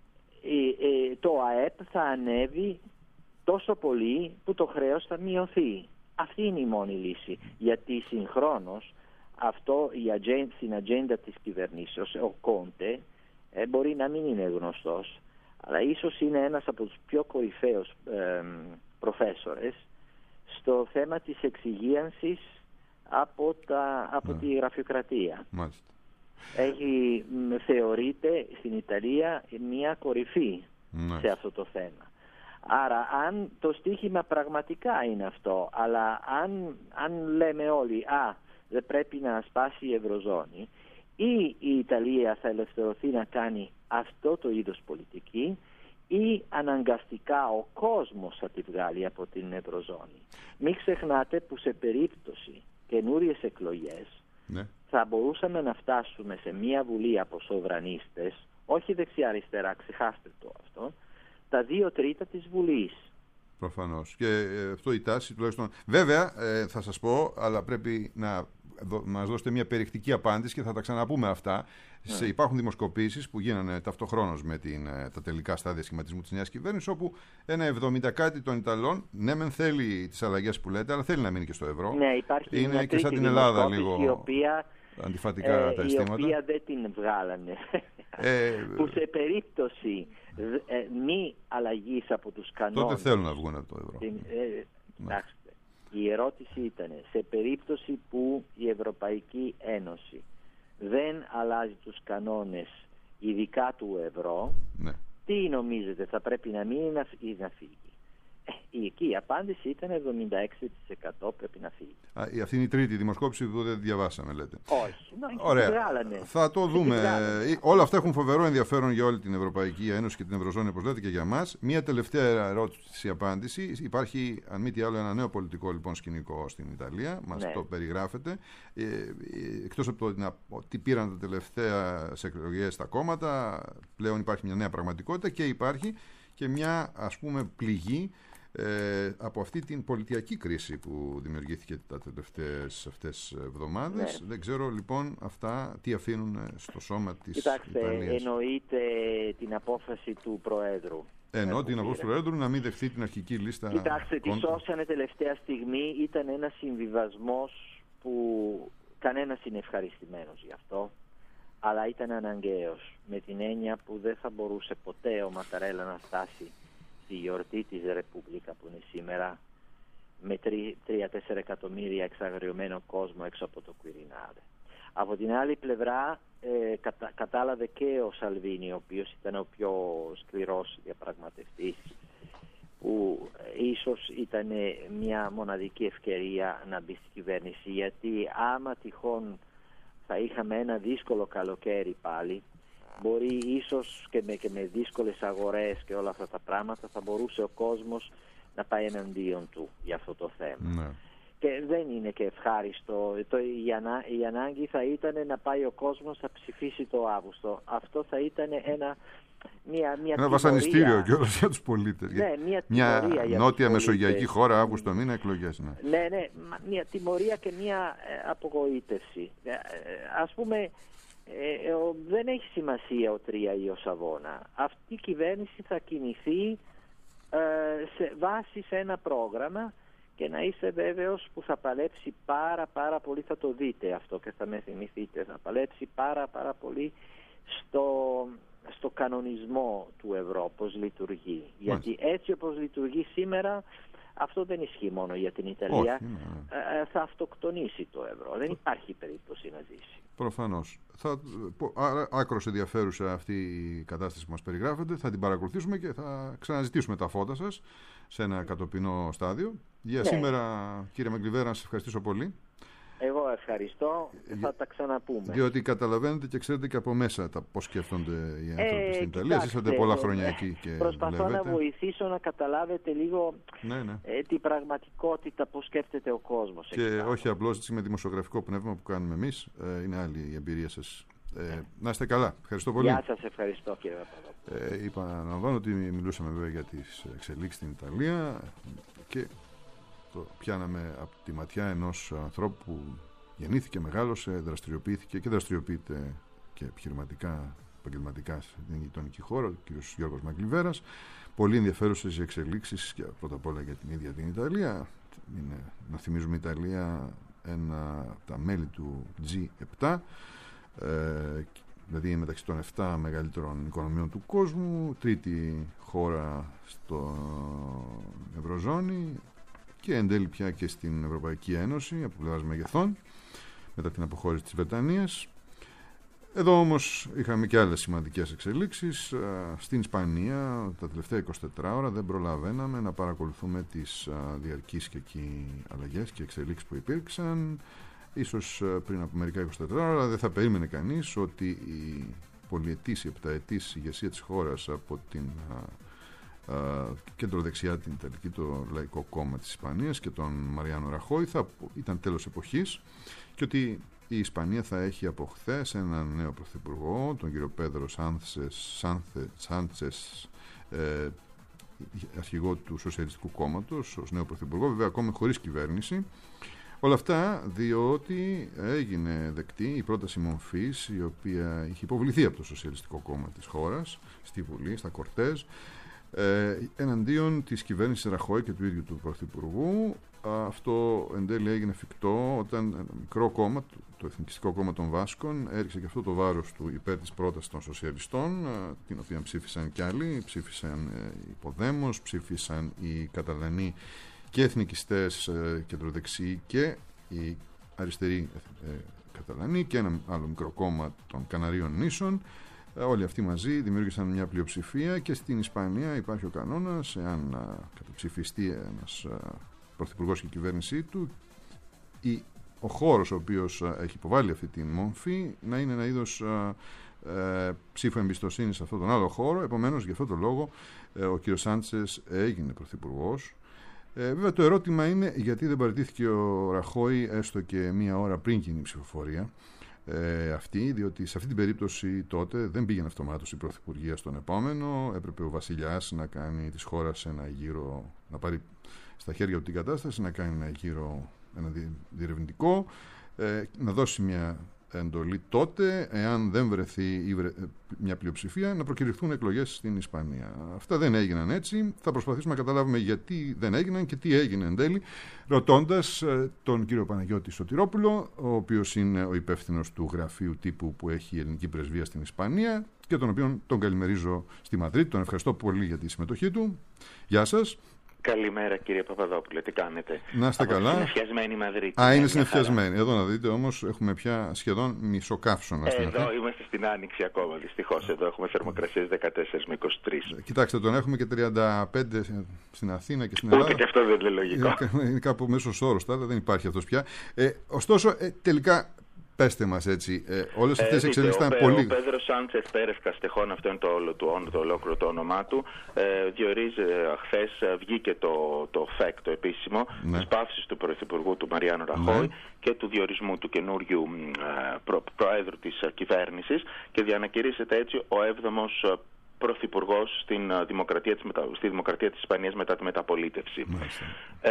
η, η, το ΑΕΠ θα ανέβει τόσο πολύ που το χρέος θα μειωθεί. Αυτή είναι η μόνη λύση. Γιατί συγχρόνως αυτό η ατζέντα, στην ατζέντα της κυβερνήσεως, ο Κόντε, ε, μπορεί να μην είναι γνωστός, αλλά ίσως είναι ένας από τους πιο κορυφαίους ε, προφέσορες στο θέμα της εξυγίανσης από, τα, από τη γραφειοκρατία. Μάλιστα. Έχει, θεωρείται στην Ιταλία μια κορυφή Μάλιστα. σε αυτό το θέμα. Άρα αν το στίχημα πραγματικά είναι αυτό, αλλά αν, αν λέμε όλοι «Α, δεν πρέπει να σπάσει η Ευρωζώνη», ή η Ιταλία θα ελευθερωθεί να κάνει αυτό το είδος πολιτική, ή αναγκαστικά ο κόσμος θα τη βγάλει από την Ευρωζώνη. Μην ξεχνάτε που σε περίπτωση καινούριες εκλογές ναι. θα μπορούσαμε να φτάσουμε σε μια βουλή από σοβρανίστες, όχι δεξιά-αριστερά, ξεχάστε το αυτό, τα δύο τρίτα της Βουλής. Προφανώς. Και ε, αυτό η τάση τουλάχιστον. Βέβαια, ε, θα σας πω, αλλά πρέπει να δω, μας δώσετε μια περιεκτική απάντηση και θα τα ξαναπούμε αυτά. Mm. Σε, υπάρχουν δημοσκοπήσεις που γίνανε ταυτοχρόνως με την, τα τελικά στάδια σχηματισμού της νέας κυβέρνησης, όπου ένα εβδομήντα κάτι των Ιταλών, ναι, μεν θέλει τις αλλαγές που λέτε, αλλά θέλει να μείνει και στο ευρώ. Ναι, υπάρχει είναι μια και σαν την Ελλάδα λίγο. Η οποία αντιφατικά ε, τα αισθήματα. Η οποία δεν την βγάλανε. Ε, που σε περίπτωση ε, μη αλλαγής από τους κανόνες... Τότε θέλουν να βγουν από το ευρώ. Ε, ναι. Η ερώτηση ήταν, σε περίπτωση που η Ευρωπαϊκή Ένωση δεν αλλάζει τους κανόνες ειδικά του ευρώ, ναι. τι νομίζετε, θα πρέπει να μείνει ή να φύγει? Ε, εκεί η απάντηση ήταν εβδομήντα έξι τοις εκατό πρέπει να φύγει. Α, αυτή είναι η τρίτη δημοσκόπηση που δεν διαβάσαμε, λέτε. Όχι. No, Ωραία. Θα το δούμε. Όλα αυτά έχουν φοβερό ενδιαφέρον για όλη την Ευρωπαϊκή Ένωση και την Ευρωζώνη, όπως λέτε, και για μας. Μία τελευταία ερώτηση-απάντηση. Υπάρχει, αν μη τι άλλο, ένα νέο πολιτικό λοιπόν σκηνικό στην Ιταλία. Μας ναι. το περιγράφετε. Ε, εκτός από το ότι πήραν τα τελευταία εκλογές τα κόμματα, πλέον υπάρχει μια νέα πραγματικότητα και υπάρχει και μια, ας πούμε, πληγή Ε, από αυτή την πολιτιακή κρίση που δημιουργήθηκε τα τελευταίες αυτές εβδομάδες. Ναι. Δεν ξέρω λοιπόν αυτά τι αφήνουν στο σώμα της Κοιτάξτε, Ιταλίας. Εννοείται την απόφαση του Προέδρου. Εννοώ την απόφαση του Προέδρου να μην δεχθεί την αρχική λίστα. Κοιτάξτε, τη σώσανε τελευταία στιγμή. Ήταν ένα συμβιβασμός που κανένας είναι ευχαριστημένος γι' αυτό, αλλά ήταν αναγκαίος, με την έννοια που δεν θα μπορούσε ποτέ ο Ματαρέλα να φτάσει στη γιορτή της Ρεπούμπλικα που είναι σήμερα με τρία τέσσερα εκατομμύρια εξαγριωμένο κόσμο έξω από το Quirinale. Από την άλλη πλευρά ε, κατα, κατάλαβε και ο Σαλβίνι, ο οποίος ήταν ο πιο σκληρός διαπραγματευτής, που ε, ίσως ήταν μια μοναδική ευκαιρία να μπει στη κυβέρνηση, γιατί άμα τυχόν θα είχαμε ένα δύσκολο καλοκαίρι πάλι, μπορεί ίσως και με, και με δύσκολες αγορές και όλα αυτά τα πράγματα θα μπορούσε ο κόσμος να πάει εναντίον του για αυτό το θέμα. Ναι. Και δεν είναι και ευχάριστο. Το, η, ανά, η ανάγκη θα ήταν να πάει ο κόσμος να ψηφίσει το Αύγουστο. Αυτό θα ήταν ένα, μια, μια ένα βασανιστήριο κιόλας για τους πολίτες. Ναι, μια μια για νότια μεσογειακή χώρα, Αύγουστο μήνα, εκλογές. Ναι, ναι, ναι, μια τιμωρία και μια ε, απογοήτευση. Ε, ε, ας πούμε, Ε, ε, δεν έχει σημασία ο Τρία ή ο Σαβώνα. Αυτή η κυβέρνηση θα κινηθεί ε, σε βάση σε ένα πρόγραμμα και να είστε βέβαιος που θα παλέψει πάρα πάρα πολύ, θα το δείτε αυτό και θα με θυμηθείτε, θα παλέψει πάρα πάρα πολύ στο, στο κανονισμό του ευρώ, πώς λειτουργεί. Μάλιστα. Γιατί έτσι όπως λειτουργεί σήμερα, αυτό δεν ισχύει μόνο για την Ιταλία. Όχι, ναι. ε, θα αυτοκτονήσει το ευρώ. Δεν υπάρχει περίπτωση να ζήσει. Προφανώς. Θα, άκρως ενδιαφέρουσα αυτή η κατάσταση που μας περιγράφετε. Θα την παρακολουθήσουμε και θα ξαναζητήσουμε τα φώτα σας σε ένα κατοπινό στάδιο. Για ναι. σήμερα, κύριε Μεγκλιβέρα, να σας ευχαριστήσω πολύ. Εγώ ευχαριστώ. Θα τα ξαναπούμε. Διότι καταλαβαίνετε και ξέρετε και από μέσα τα πώς σκέφτονται οι άνθρωποι ε, στην Ιταλία. Ζήσατε πολλά χρόνια εκεί και προσπαθώ βλέπετε. να βοηθήσω να καταλάβετε λίγο ναι, ναι. Ε, την πραγματικότητα, πώς σκέφτεται ο κόσμος. Και εκεί, όχι απλώς με δημοσιογραφικό πνεύμα που κάνουμε εμείς. Ε, είναι άλλη η εμπειρία σας. Ε, να είστε καλά. Ευχαριστώ πολύ. Γεια σας, ευχαριστώ κύριε Παπαδόπουλο. Ε, Επαναλαμβάνω ότι μιλούσαμε βέβαια για τις εξελίξεις στην Ιταλία και το πιάναμε από τη ματιά ενός ανθρώπου που γεννήθηκε, μεγάλωσε, δραστηριοποιήθηκε και δραστηριοποιείται και επιχειρηματικά, επαγγελματικά στην γειτονική χώρα, ο κ. Γιώργος Μεγκλιβέρας. Πολύ ενδιαφέρουσες οι εξελίξεις και πρώτα απ' όλα για την ίδια την Ιταλία. Είναι, να θυμίζουμε, η Ιταλία ένα από τα μέλη του τζι επτά, ε, δηλαδή μεταξύ των επτά μεγαλύτερων οικονομιών του κόσμου, τρίτη χώρα στο Ευρωζώνη και εν τέλει πια και στην Ευρωπαϊκή Ένωση από πλευράς μεγεθών μετά την αποχώρηση της Βρετανίας. Εδώ όμως είχαμε και άλλες σημαντικές εξελίξεις. Στην Ισπανία τα τελευταία εικοσιτέσσερις ώρα δεν προλαβαίναμε να παρακολουθούμε τις διαρκείς και εκεί αλλαγές και εξελίξεις που υπήρξαν. Ίσως πριν από μερικά εικοσιτέσσερις ώρα δεν θα περίμενε κανείς ότι η πολυετής, η επταετής ηγεσία της χώρας από την κεντροδεξιά, την Ιταλική, το Λαϊκό Κόμμα της Ισπανίας και τον Μαριάνο Ραχόη θα ήταν τέλος εποχής και ότι η Ισπανία θα έχει από χθες έναν νέο πρωθυπουργό, τον κύριο Πέδρο Σάντσες, ε, αρχηγό του Σοσιαλιστικού Κόμματος, ως νέο πρωθυπουργό, βέβαια ακόμη χωρίς κυβέρνηση. Όλα αυτά διότι έγινε δεκτή η πρόταση μορφής, η οποία είχε υποβληθεί από το Σοσιαλιστικό Κόμμα της χώρας στη Βουλή, στα Κορτέζ, ε, εναντίον της κυβέρνησης Ραχόη και του ίδιου του Πρωθυπουργού. Αυτό εν τέλει έγινε εφικτό όταν ένα μικρό κόμμα, το Εθνικιστικό Κόμμα των Βάσκων, έριξε και αυτό το βάρος του υπέρ της πρότασης των σοσιαλιστών, την οποία ψήφισαν κι άλλοι, ψήφισαν οι Ποδέμος, ψήφισαν οι Καταλανοί και εθνικιστές κεντροδεξιοί και οι αριστεροί Καταλανοί και ένα άλλο μικρό κόμμα των Καναρίων Νήσων. Όλοι αυτοί μαζί δημιούργησαν μια πλειοψηφία και στην Ισπανία υπάρχει ο κανόνας, εάν καταψηφιστεί ένας πρωθυπουργός και η κυβέρνησή του, η, ο χώρος ο οποίος έχει υποβάλει αυτή την μόρφη να είναι ένα είδος ε, ψήφου εμπιστοσύνης σε αυτόν τον άλλο χώρο. Επομένως, για αυτόν τον λόγο ε, ο κ. Σάντσες έγινε πρωθυπουργός. Ε, βέβαια, το ερώτημα είναι γιατί δεν παραιτήθηκε ο Ραχόη έστω και μία ώρα πριν γίνει η ψηφοφορία ε, αυτή, διότι σε αυτή την περίπτωση τότε δεν πήγαινε αυτομάτως η πρωθυπουργία στον επόμενο. Έπρεπε ο βασιλιάς να κάνει της χώρας ένα γύρο, να πάρει στα χέρια του την κατάσταση, να κάνει ένα γύρο, ένα διερευνητικό, ε, να δώσει μια εντολή τότε, εάν δεν βρεθεί μια πλειοψηφία, να προκηρυχθούν εκλογές στην Ισπανία. Αυτά δεν έγιναν έτσι. Θα προσπαθήσουμε να καταλάβουμε γιατί δεν έγιναν και τι έγινε εν τέλει, ρωτώντας τον κύριο Παναγιώτη Σωτηρόπουλο, ο οποίος είναι ο υπεύθυνος του γραφείου τύπου που έχει η ελληνική πρεσβεία στην Ισπανία και τον οποίο τον καλημερίζω στη Μαδρίτη. Τον ευχαριστώ πολύ για τη συμμετοχή του. Γεια σας. Καλημέρα κύριε Παπαδόπουλε, τι κάνετε? Να είστε καλά. Είναι συννεφιασμένη η Μαδρίτη. Α, είναι συννεφιασμένη. Εδώ να δείτε όμως έχουμε πια σχεδόν μισοκαύσωνα. Ε, εδώ είμαστε στην Άνοιξη ακόμα δυστυχώς. Εδώ έχουμε θερμοκρασίες δεκατέσσερα με είκοσι τρία. Κοιτάξτε, τον έχουμε και τριάντα πέντε στην Αθήνα και στην Ελλάδα. Ούτε και αυτό δεν είναι λογικό. Είναι κάπου μέσος όρος τώρα, δεν υπάρχει αυτός πια. Ε, ωστόσο, ε, τελικά. Πέστε μας έτσι, ε, όλες αυτές οι εξελίξεις ήταν πολύ... Ο Πέδρο Σάντσες Πέρες Καστεχών, αυτό είναι το, όλο, το, το ολόκληρο το όνομά του, ε, διορίζει ε, χθες, βγήκε το, το ΦΕΚ, το επίσημο, ναι, της πάυσης του Πρωθυπουργού του Μαριάνου Ραχόη, ναι, και του διορισμού του καινούριου ε, προ, Προέδρου της ε, κυβέρνησης και διανακηρύσσεται έτσι ο έβδομος πρωθυπουργός στην δημοκρατία της, στη δημοκρατία της Ισπανίας μετά τη μεταπολίτευση. Ε,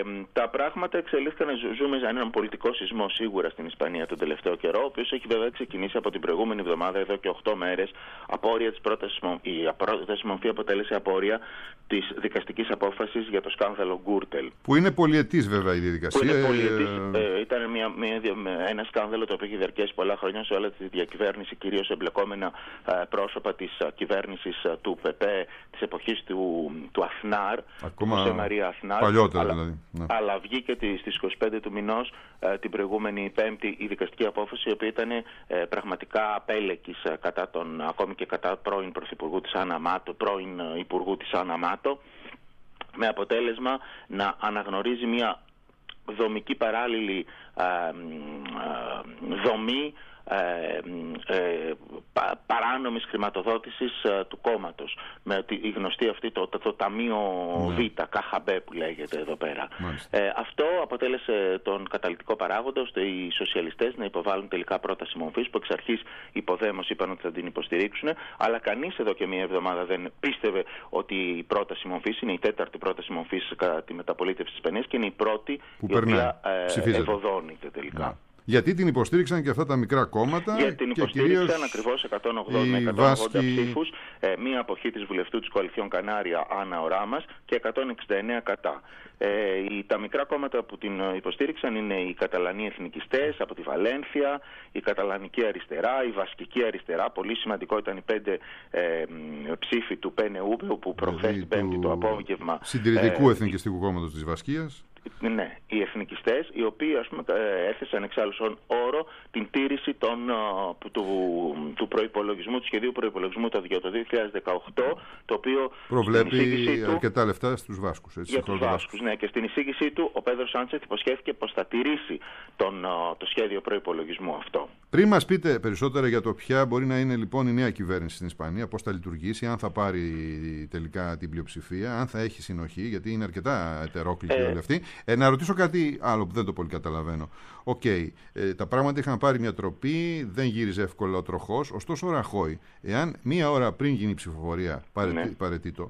τα πράγματα εξελίχθηκαν, ζούμε σε έναν πολιτικό σεισμό σίγουρα στην Ισπανία τον τελευταίο καιρό, ο οποίος έχει βέβαια ξεκινήσει από την προηγούμενη εβδομάδα, εδώ και οκτώ μέρες, απόρρια της πρώτης, η πρόταση μορφή αποτέλεσε απόρρια της δικαστικής απόφασης για το σκάνδαλο Γκούρτελ. Που είναι πολυετής βέβαια η διαδικασία. Που είναι πολυετής, ε, ήταν μια, μια, ένα σκάνδαλο το οποίο έχει διαρκέσει πολλά χρόνια σε όλη τη διακυβέρνηση, κυρίως εμπλεκόμενα ε, πρόσωπα της κυβέρνησης του ΠΕΠΕ της εποχής του, του Αθνάρ, ακόμα του Μαρία Αθνάρ, παλιότερα αλλά, δηλαδή. Ναι. Αλλά βγήκε στις είκοσι πέντε του μηνός ε, την προηγούμενη Πέμπτη η δικαστική απόφαση, η οποία ήταν ε, πραγματικά απέλεκης ε, κατά τον, ακόμη και κατά πρώην Πρωθυπουργού της Άννα Μάτο, πρώην ε, Υπουργού της Άννα Μάτο, με αποτέλεσμα να αναγνωρίζει μια δομική παράλληλη ε, ε, δομή Ε, ε, πα, παράνομης χρηματοδότησης ε, του κόμματος, με τη, η γνωστή αυτή το, το, το Ταμείο ναι. Β, ΚΑΧΑΜΠΕ που λέγεται εδώ πέρα. Ε, αυτό αποτέλεσε τον καταλυτικό παράγοντα ώστε οι σοσιαλιστές να υποβάλουν τελικά πρόταση μορφής που εξ αρχής οι Ποδέμος είπαν ότι θα την υποστηρίξουν, αλλά κανείς εδώ και μία εβδομάδα δεν πίστευε ότι η πρόταση μορφής είναι η τέταρτη πρόταση μορφής κατά τη μεταπολίτευση της Ισπανίας και είναι η πρώτη που η οποία ε, ευωδώνεται τελικά. Ναι. Γιατί την υποστήριξαν και αυτά τα μικρά κόμματα. Γιατί την υποστήριξαν ακριβώς εκατόν ογδόντα με εκατόν ογδόντα Βάσκοι... ψήφους, ε, μία αποχή της βουλευτού της Κοαλιθιόν Κανάρια Άννα Οράμας και εκατόν εξήντα εννέα κατά. Ε, οι, τα μικρά κόμματα που την υποστήριξαν είναι οι Καταλανοί Εθνικιστές από τη Βαλένθια, η Καταλανική Αριστερά, η Βασκική Αριστερά. Πολύ σημαντικό ήταν οι πέντε ε, ψήφοι του ΠΕΝΕΟΥ που προχθές την Πέμπτη το απόγευμα. Συντηρητικού ε, Εθνικιστικού Κόμματος της Βασκίας. Ναι, οι εθνικιστές, οι οποίοι ας πούμε, έθεσαν εξάλλου σαν όρο την τήρηση των, του, του προϋπολογισμού, του σχεδίου προϋπολογισμού το δύο χιλιάδες δεκαοκτώ, το οποίο προβλέπει αρκετά λεφτά στους Βάσκους. Έτσι, για τους Βάσκους, ναι, και στην εισήγησή του ο Πέδρο Σάντσες υποσχέθηκε πως θα τηρήσει τον, το σχέδιο προϋπολογισμού αυτό. Πριν μας πείτε περισσότερα για το ποια μπορεί να είναι λοιπόν η νέα κυβέρνηση στην Ισπανία, πώς θα λειτουργήσει, αν θα πάρει τελικά την πλειοψηφία, αν θα έχει συνοχή, γιατί είναι αρκετά ετερόκλητη ε, όλη αυτή. Ε, να ρωτήσω κάτι άλλο που δεν το πολύ καταλαβαίνω. Οκ, okay, ε, τα πράγματα είχαν πάρει μια τροπή, δεν γύριζε εύκολα ο τροχός. Ωστόσο, ο Ραχόη, εάν μία ώρα πριν γίνει η ψηφοφορία, παρετή, ναι. παρετήτω,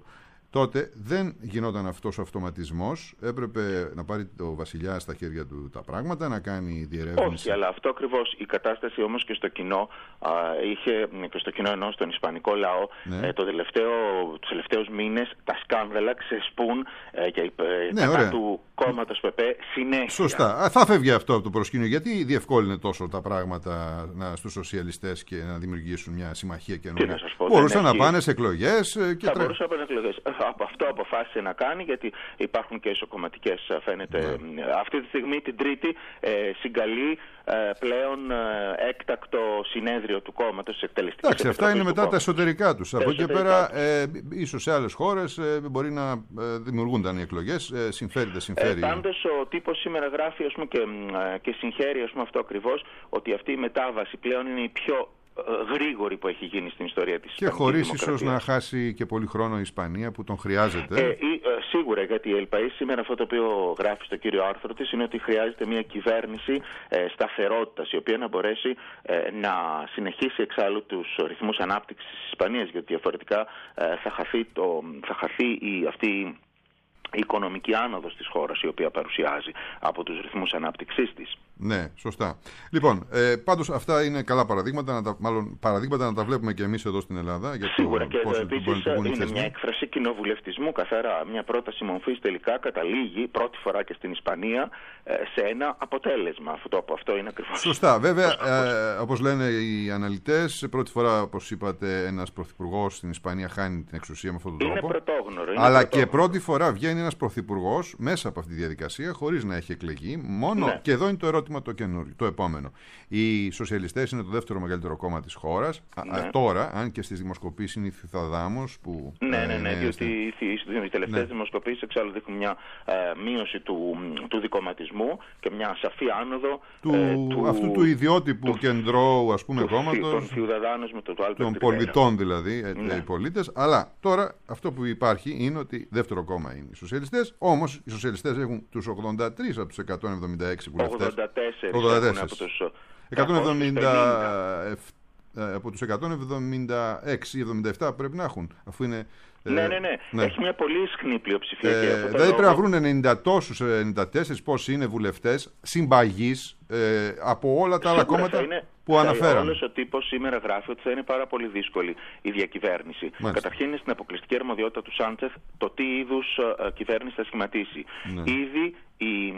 τότε δεν γινόταν αυτός ο αυτοματισμός. Έπρεπε να πάρει το βασιλιά στα χέρια του τα πράγματα, να κάνει διερεύνηση. Όχι, αλλά αυτό ακριβώς η κατάσταση όμως και στο κοινό, α, είχε, και στο κοινό ενώ στον ισπανικό λαό, ναι. ε, το τελευταίο, τους τελευταίους μήνες τα σκάνδαλα ξεσπούν ε, και ε, ναι, κατά του κόμματος ΠΕΠΕ συνέχεια. Σωστά. Α, θα φεύγει αυτό από το προσκήνιο. Γιατί διευκόλυνε τόσο τα πράγματα να, στους σοσιαλιστές και να δημιουργήσουν μια συμμαχία καινούργια? Μπορούσαν να έχει... πάνε σε εκλογές. Και θα τρέ... μπορούσαν να πάνε σε εκλογές. Αυτό αποφάσισε να κάνει, γιατί υπάρχουν και ισοκομματικές, φαίνεται. Ναι. Αυτή τη στιγμή, την Τρίτη, ε, συγκαλεί ε, πλέον ε, έκτακτο συνέδριο του κόμματος, της εκτελεστικής. Εντάξει, αυτά είναι μετά τα εσωτερικά τους. Από εκεί και πέρα, ε, ίσως σε άλλες χώρες ε, μπορεί να ε, δημιουργούνταν οι εκλογές. Ε, συμφέρει, δεν συμφέρει. Ε, πάντως, ο τύπος σήμερα γράφει, ας πούμε, και, και συγχαίρει, ας πούμε, αυτό ακριβώς, ότι αυτή η μετάβαση πλέον είναι η πιο γρήγορη που έχει γίνει στην ιστορία της. Και χωρίς ίσως να χάσει και πολύ χρόνο η Ισπανία που τον χρειάζεται. Ε, ε, ε, σίγουρα, γιατί η ΕΛΠΑΗ σήμερα αυτό το οποίο γράφει στο κύριο άρθρο της είναι ότι χρειάζεται μια κυβέρνηση ε, σταθερότητας, η οποία να μπορέσει ε, να συνεχίσει εξάλλου τους ρυθμούς ανάπτυξης της Ισπανίας, γιατί διαφορετικά ε, θα χαθεί, το, θα χαθεί η, αυτή η οικονομική άνοδος της χώρας, η οποία παρουσιάζει από τους ρυθμούς ανάπτυξής της. Ναι, σωστά. Λοιπόν, ε, πάντως αυτά είναι καλά παραδείγματα, να τα, μάλλον παραδείγματα να τα βλέπουμε και εμείς εδώ στην Ελλάδα. Για Σίγουρα, το, και πώς, επίσης είναι θεσμοί. Μια έκφραση κοινοβουλευτισμού καθαρά. Μια πρόταση μορφής τελικά καταλήγει πρώτη φορά και στην Ισπανία ε, σε ένα αποτέλεσμα. Αυτό, αυτό είναι ακριβώς. Σωστά. Βέβαια, ε, όπως λένε οι αναλυτές, πρώτη φορά, όπως είπατε, ένας πρωθυπουργός στην Ισπανία χάνει την εξουσία με αυτόν τον είναι τρόπο. Πρωτόγνωρο, είναι αλλά πρωτόγνωρο. Και πρώτη φορά βγαίνει ένας πρωθυπουργός μέσα από αυτή τη διαδικασία χωρίς να έχει εκλεγεί. Μόνο, ναι. Και εδώ είναι το ερώτημα το καινούριο, το επόμενο. Οι σοσιαλιστές είναι το δεύτερο μεγαλύτερο κόμμα της χώρας. Ναι. Α, τώρα, αν και στις δημοσκοπήσεις είναι η Θηθαδάμος που. Ναι, ναι, ναι, διότι οι τελευταίες ναι. δημοσκοπήσεις εξάλλου δείχνουν μια ε, μείωση του, του δικομματισμού και μια σαφή άνοδο του, ε, του, αυτού του ιδιότυπου του, κεντρώου, ας πούμε, κόμματος. Των Φιουδαδάνος με το, το των πολιτών δηλαδή, ναι. οι πολίτες. Αλλά τώρα αυτό που υπάρχει είναι ότι δεύτερο κόμμα είναι οι σοσιαλιστές. Όμως οι σοσιαλιστές έχουν τους ογδόντα τρία από τους εκατόν εβδομήντα έξι βουλευτές. ογδόντα τέσσερα από τους εκατόν εβδομήντα από τους εκατόν εβδομήντα έξι εβδομήντα επτά πρέπει να έχουν, αφού είναι. Ναι, ναι, ναι. ναι. Έχει μια πολύ ισχνή πλειοψηφία. Ε, δηλαδή λόγο... πρέπει να βρουν ενενήντα τόσους, ενενήντα τέσσερις πόσοι είναι βουλευτές συμπαγείς ε, από όλα τα άλλα κόμματα είναι, που αναφέραμε. Όλος ο τύπος σήμερα γράφει ότι θα είναι πάρα πολύ δύσκολη η διακυβέρνηση. Μάλιστα. Καταρχήν είναι στην αποκλειστική αρμοδιότητα του Σάντσεθ το τι είδους uh, κυβέρνηση θα σχηματίσει. Ναι. Ήδη η.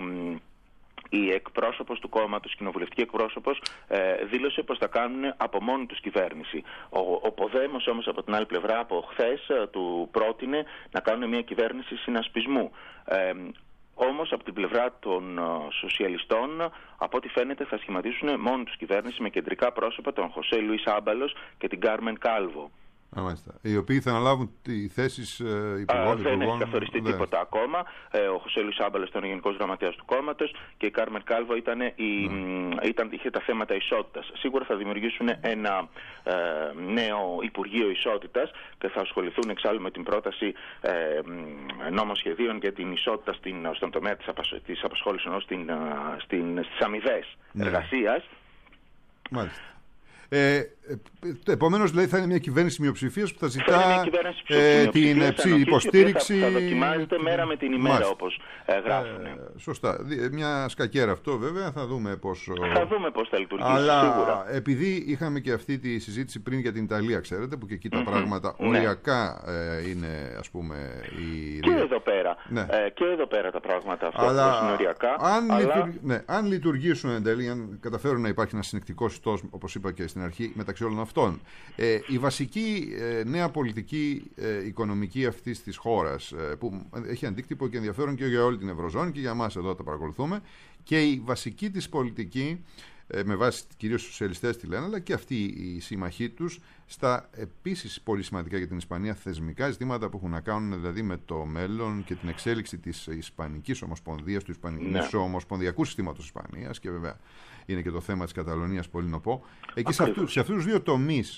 Η εκπρόσωπος του κόμματος, κοινοβουλευτική εκπρόσωπος, ε, δήλωσε πως θα κάνουν από μόνοι τους κυβέρνηση. Ο, ο Ποδέμος όμως από την άλλη πλευρά από χθες ε, του πρότεινε να κάνουν μια κυβέρνηση συνασπισμού. Ε, όμως από την πλευρά των ε, σοσιαλιστών, από ό,τι φαίνεται θα σχηματίσουν μόνοι τους κυβέρνηση με κεντρικά πρόσωπα τον Χωσέ Λουίς Άμπαλος και την Κάρμεν Κάλβο. Α, οι οποίοι θα αναλάβουν οι θέσεις ε, υπουργών. Δεν έχει καθοριστεί δεν. τίποτα ακόμα. Ε, ο Χωσέ Λουίς Άμπαλος ήταν ο γενικός γραμματέας του κόμματος και η Κάρμεν Κάλβο ήταν η, mm. ήταν, είχε τα θέματα ισότητας. Σίγουρα θα δημιουργήσουν ένα ε, νέο Υπουργείο Ισότητας και θα ασχοληθούν εξάλλου με την πρόταση ε, νομοσχεδίων για την ισότητα στην, στον τομέα της, απασ, της απασχόλησης, ενώ στην, στην, στις αμοιβές mm. εργασίας. Μάλιστα. Ε, Επομένως, δηλαδή, θα είναι μια κυβέρνηση μειοψηφίας που θα ζητά ε, την υποστήριξη. Θα, θα δοκιμάζεται μέρα με την ημέρα, όπως ε, γράφουν. Ε, σωστά. Μια σκακέρα αυτό, βέβαια. Θα δούμε πώς θα, δούμε πώς θα λειτουργήσει. Αλλά σίγουρα. Επειδή είχαμε και αυτή τη συζήτηση πριν για την Ιταλία, ξέρετε, που και εκεί τα mm-hmm. πράγματα οριακά ε, είναι, ας πούμε. Η... Και εδώ πέρα. Ναι. Ε, και εδώ πέρα τα πράγματα αυτά αλλά, είναι οριακά. Αν, αλλά... λειτουργ... ναι, αν λειτουργήσουν εν τέλει, αν καταφέρουν να υπάρχει ένα συνεκτικός ιστός, όπως είπα και στην αρχή, μεταξύ όλων αυτών. Ε, η βασική ε, νέα πολιτική ε, οικονομική αυτής της χώρας ε, που έχει αντίκτυπο και ενδιαφέρον και για όλη την Ευρωζώνη και για εμάς εδώ τα παρακολουθούμε, και η βασική της πολιτική ε, με βάση κυρίως τους σοσιαλιστές τη λένε, αλλά και αυτή η σύμμαχοί τους στα επίσης πολύ σημαντικά για την Ισπανία θεσμικά ζητήματα που έχουν να κάνουν δηλαδή με το μέλλον και την εξέλιξη της Ισπανικής Ομοσπονδίας, του Ισπανικού Ομοσπονδιακού Συστήματος Ισπανίας, και βέβαια είναι και το θέμα της Καταλωνίας, πολύ να πω. Εκεί σε, αυτού, σε αυτούς τους δύο τομείς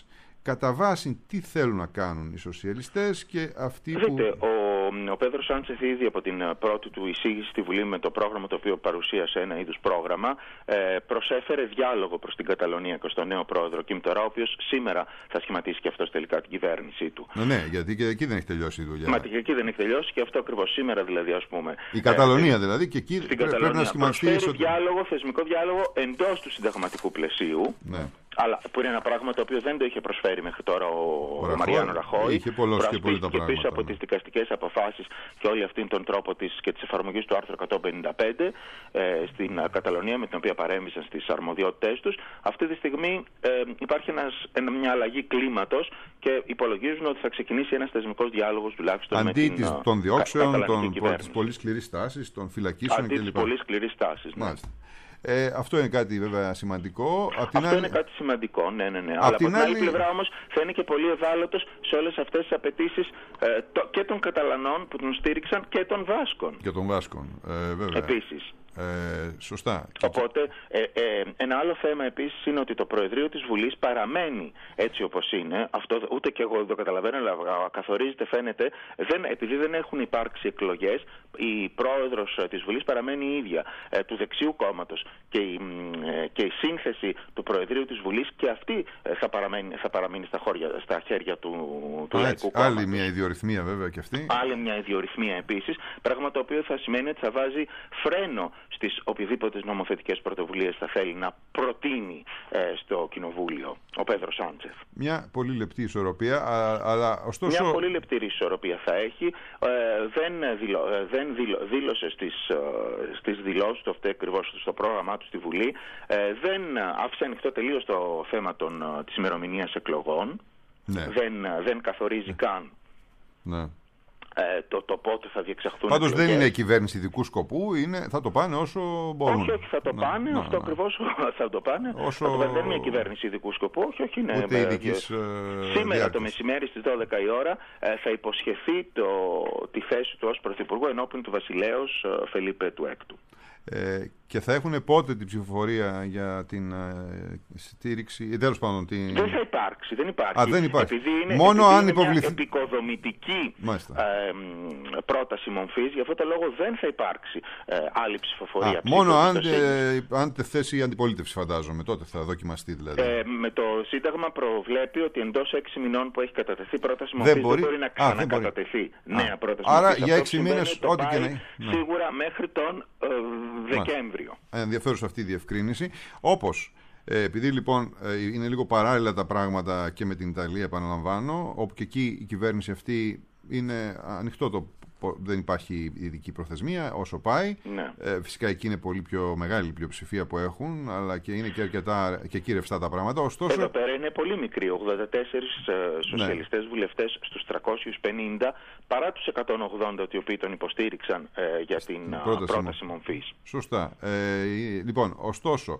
κατά βάση τι θέλουν να κάνουν οι σοσιαλιστές και αυτοί που... Δείτε, ο, ο Πέδρο Σάντσεθ ήδη από την πρώτη του εισήγηση στη Βουλή με το πρόγραμμα το οποίο παρουσίασε, ένα είδους πρόγραμμα, ε, προσέφερε διάλογο προς την Καταλωνία και στον νέο πρόεδρο Κιμ Τωρά, ο οποίος σήμερα θα σχηματίσει και αυτός τελικά την κυβέρνησή του. Ναι, ναι, γιατί και εκεί δεν έχει τελειώσει η δουλειά. Μα και εκεί δεν έχει τελειώσει και αυτό ακριβώς σήμερα δηλαδή, ας πούμε. Η Καταλωνία ε, δηλαδή, και εκεί στην πρέπει Καταλωνία να σχηματίσει... Προσφέρει διάλογο, θεσμικό διάλογο εντός του συνταγματικού πλαισίου. Ναι. Αλλά που είναι ένα πράγμα το οποίο δεν το είχε προσφέρει μέχρι τώρα ο, ο Μαριάνο Ραχόη. Είχε πολλώσει και πολύ τα πράγματα. Πίσω από ναι. τις δικαστικές αποφάσεις και όλη αυτήν τον τρόπο της και της εφαρμογής του άρθρου εκατόν πενήντα πέντε ε, στην Καταλωνία, με την οποία παρέμβησαν στις αρμοδιότητές τους. Αυτή τη στιγμή ε, υπάρχει ένας, μια αλλαγή κλίματος και υπολογίζουν ότι θα ξεκινήσει ένας θεσμικός διάλογος τουλάχιστον αντί με την των διώξεων, των, της πολύ σκληρής τάσης, των φυλακίσεων κλπ. Αντί της πολύ σκληρής τάσης. Ναι. Ε, αυτό είναι κάτι βέβαια σημαντικό. Απ' την αυτό άλλη... είναι κάτι σημαντικό, ναι, ναι, ναι. Αλλά από την άλλη πλευρά όμως θα είναι και πολύ ευάλωτος σε όλες αυτές τις απαιτήσεις ε, το, και των Καταλανών που τον στήριξαν και των Βάσκων. Και των Βάσκων, ε, βέβαια. Επίσης. Ε, σωστά. Οπότε ε, ε, ένα άλλο θέμα επίσης είναι ότι το Προεδρείο της Βουλής παραμένει έτσι όπως είναι. Αυτό ούτε και εγώ δεν το καταλαβαίνω, αλλά καθορίζεται, φαίνεται, δεν, επειδή δεν έχουν υπάρξει εκλογές, η πρόεδρος της Βουλής παραμένει η ίδια, ε, του δεξιού κόμματος, και η, ε, και η σύνθεση του Προεδρείου της Βουλής και αυτή ε, θα παραμείνει, θα παραμείνει στα, χώρια, στα χέρια του, του Λαϊκού Κόμματος. Άλλη μια ιδιορυθμία βέβαια και αυτή. Άλλη μια ιδιορυθμία επίσης, πράγμα το οποίο θα σημαίνει ότι θα βάζει φρένο στις οποιοδήποτε νομοθετικές πρωτοβουλίες θα θέλει να προτείνει ε, στο Κοινοβούλιο ο Πέδρο Σάντσεθ. Μια πολύ λεπτή ισορροπία, α, αλλά ωστόσο... Μια πολύ λεπτή ισορροπία θα έχει. Ε, δεν δηλω, δεν δηλω, δήλωσε στις, στις δηλώσεις του, αυτό ακριβώς στο πρόγραμμά του στη Βουλή, ε, δεν άφησε ανοιχτό τελείως το θέμα των, της ημερομηνίας εκλογών. Ναι. Δεν, δεν καθορίζει ναι. καν. Ναι. Ε, το, το πότε θα διεξαχθούν. Πάντως εκλογές. Δεν είναι κυβέρνηση ειδικού σκοπού, είναι, θα το πάνε όσο μπορούν. Όχι, όχι, θα το να, πάνε, να, αυτό να, ακριβώς θα το πάνε. Όσο... Θα το πάνε, δεν είναι κυβέρνηση ειδικού σκοπού, όχι, όχι είναι. Ούτε ειδικής, ε, σήμερα διάρκειας. Το μεσημέρι στις δώδεκα η ώρα ε, θα υποσχεθεί το, τη θέση του ως Πρωθυπουργού ενώπιον του Βασιλέως ε, Φελίπε του Έκτου. Ε, και θα έχουν πότε την ψηφοφορία για την ε, στήριξη, τέλος πάντων την... Δεν θα υπάρξει, δεν υπάρχει. Α, δεν υπάρχει. Επειδή είναι, μόνο επειδή αν είναι υποβληθεί... μια επικοδομητική ε, πρόταση μομφής, για αυτό το λόγο δεν θα υπάρξει ε, άλλη ψηφοφορία. Α, μόνο αν, ε, αν τεθέσει η αντιπολίτευση, φαντάζομαι, τότε θα δοκιμαστεί δηλαδή. Ε, με το Σύνταγμα προβλέπει ότι εντός έξι μηνών που έχει κατατεθεί πρόταση μομφής δεν μπορεί, δεν μπορεί να ξανακατατεθεί νέα πρόταση μομφής. Άρα για έξι μήνες ό,τι και να είναι. Σίγουρα μέχρι τον ε, Δεκέμβριο. Ενδιαφέρουσα αυτή η διευκρίνηση. Όπως, ε, επειδή λοιπόν ε, είναι λίγο παράλληλα τα πράγματα και με την Ιταλία, επαναλαμβάνω, όπου και εκεί η κυβέρνηση αυτή είναι ανοιχτό το. Δεν υπάρχει ειδική προθεσμία όσο πάει. Ναι. Ε, φυσικά εκεί είναι πολύ πιο μεγάλη η πλειοψηφία που έχουν, αλλά και είναι και αρκετά και εκεί ρευστά τα πράγματα. Ωστόσο... Εδώ πέρα είναι πολύ μικρή. ογδόντα τέσσερις ε, σοσιαλιστές ναι. βουλευτές στους τριακόσιους πενήντα, παρά τους εκατόν ογδόντα οι οποίοι τον υποστήριξαν ε, για την πρόταση, πρόταση μομφής. Σωστά. Ε, λοιπόν, ωστόσο,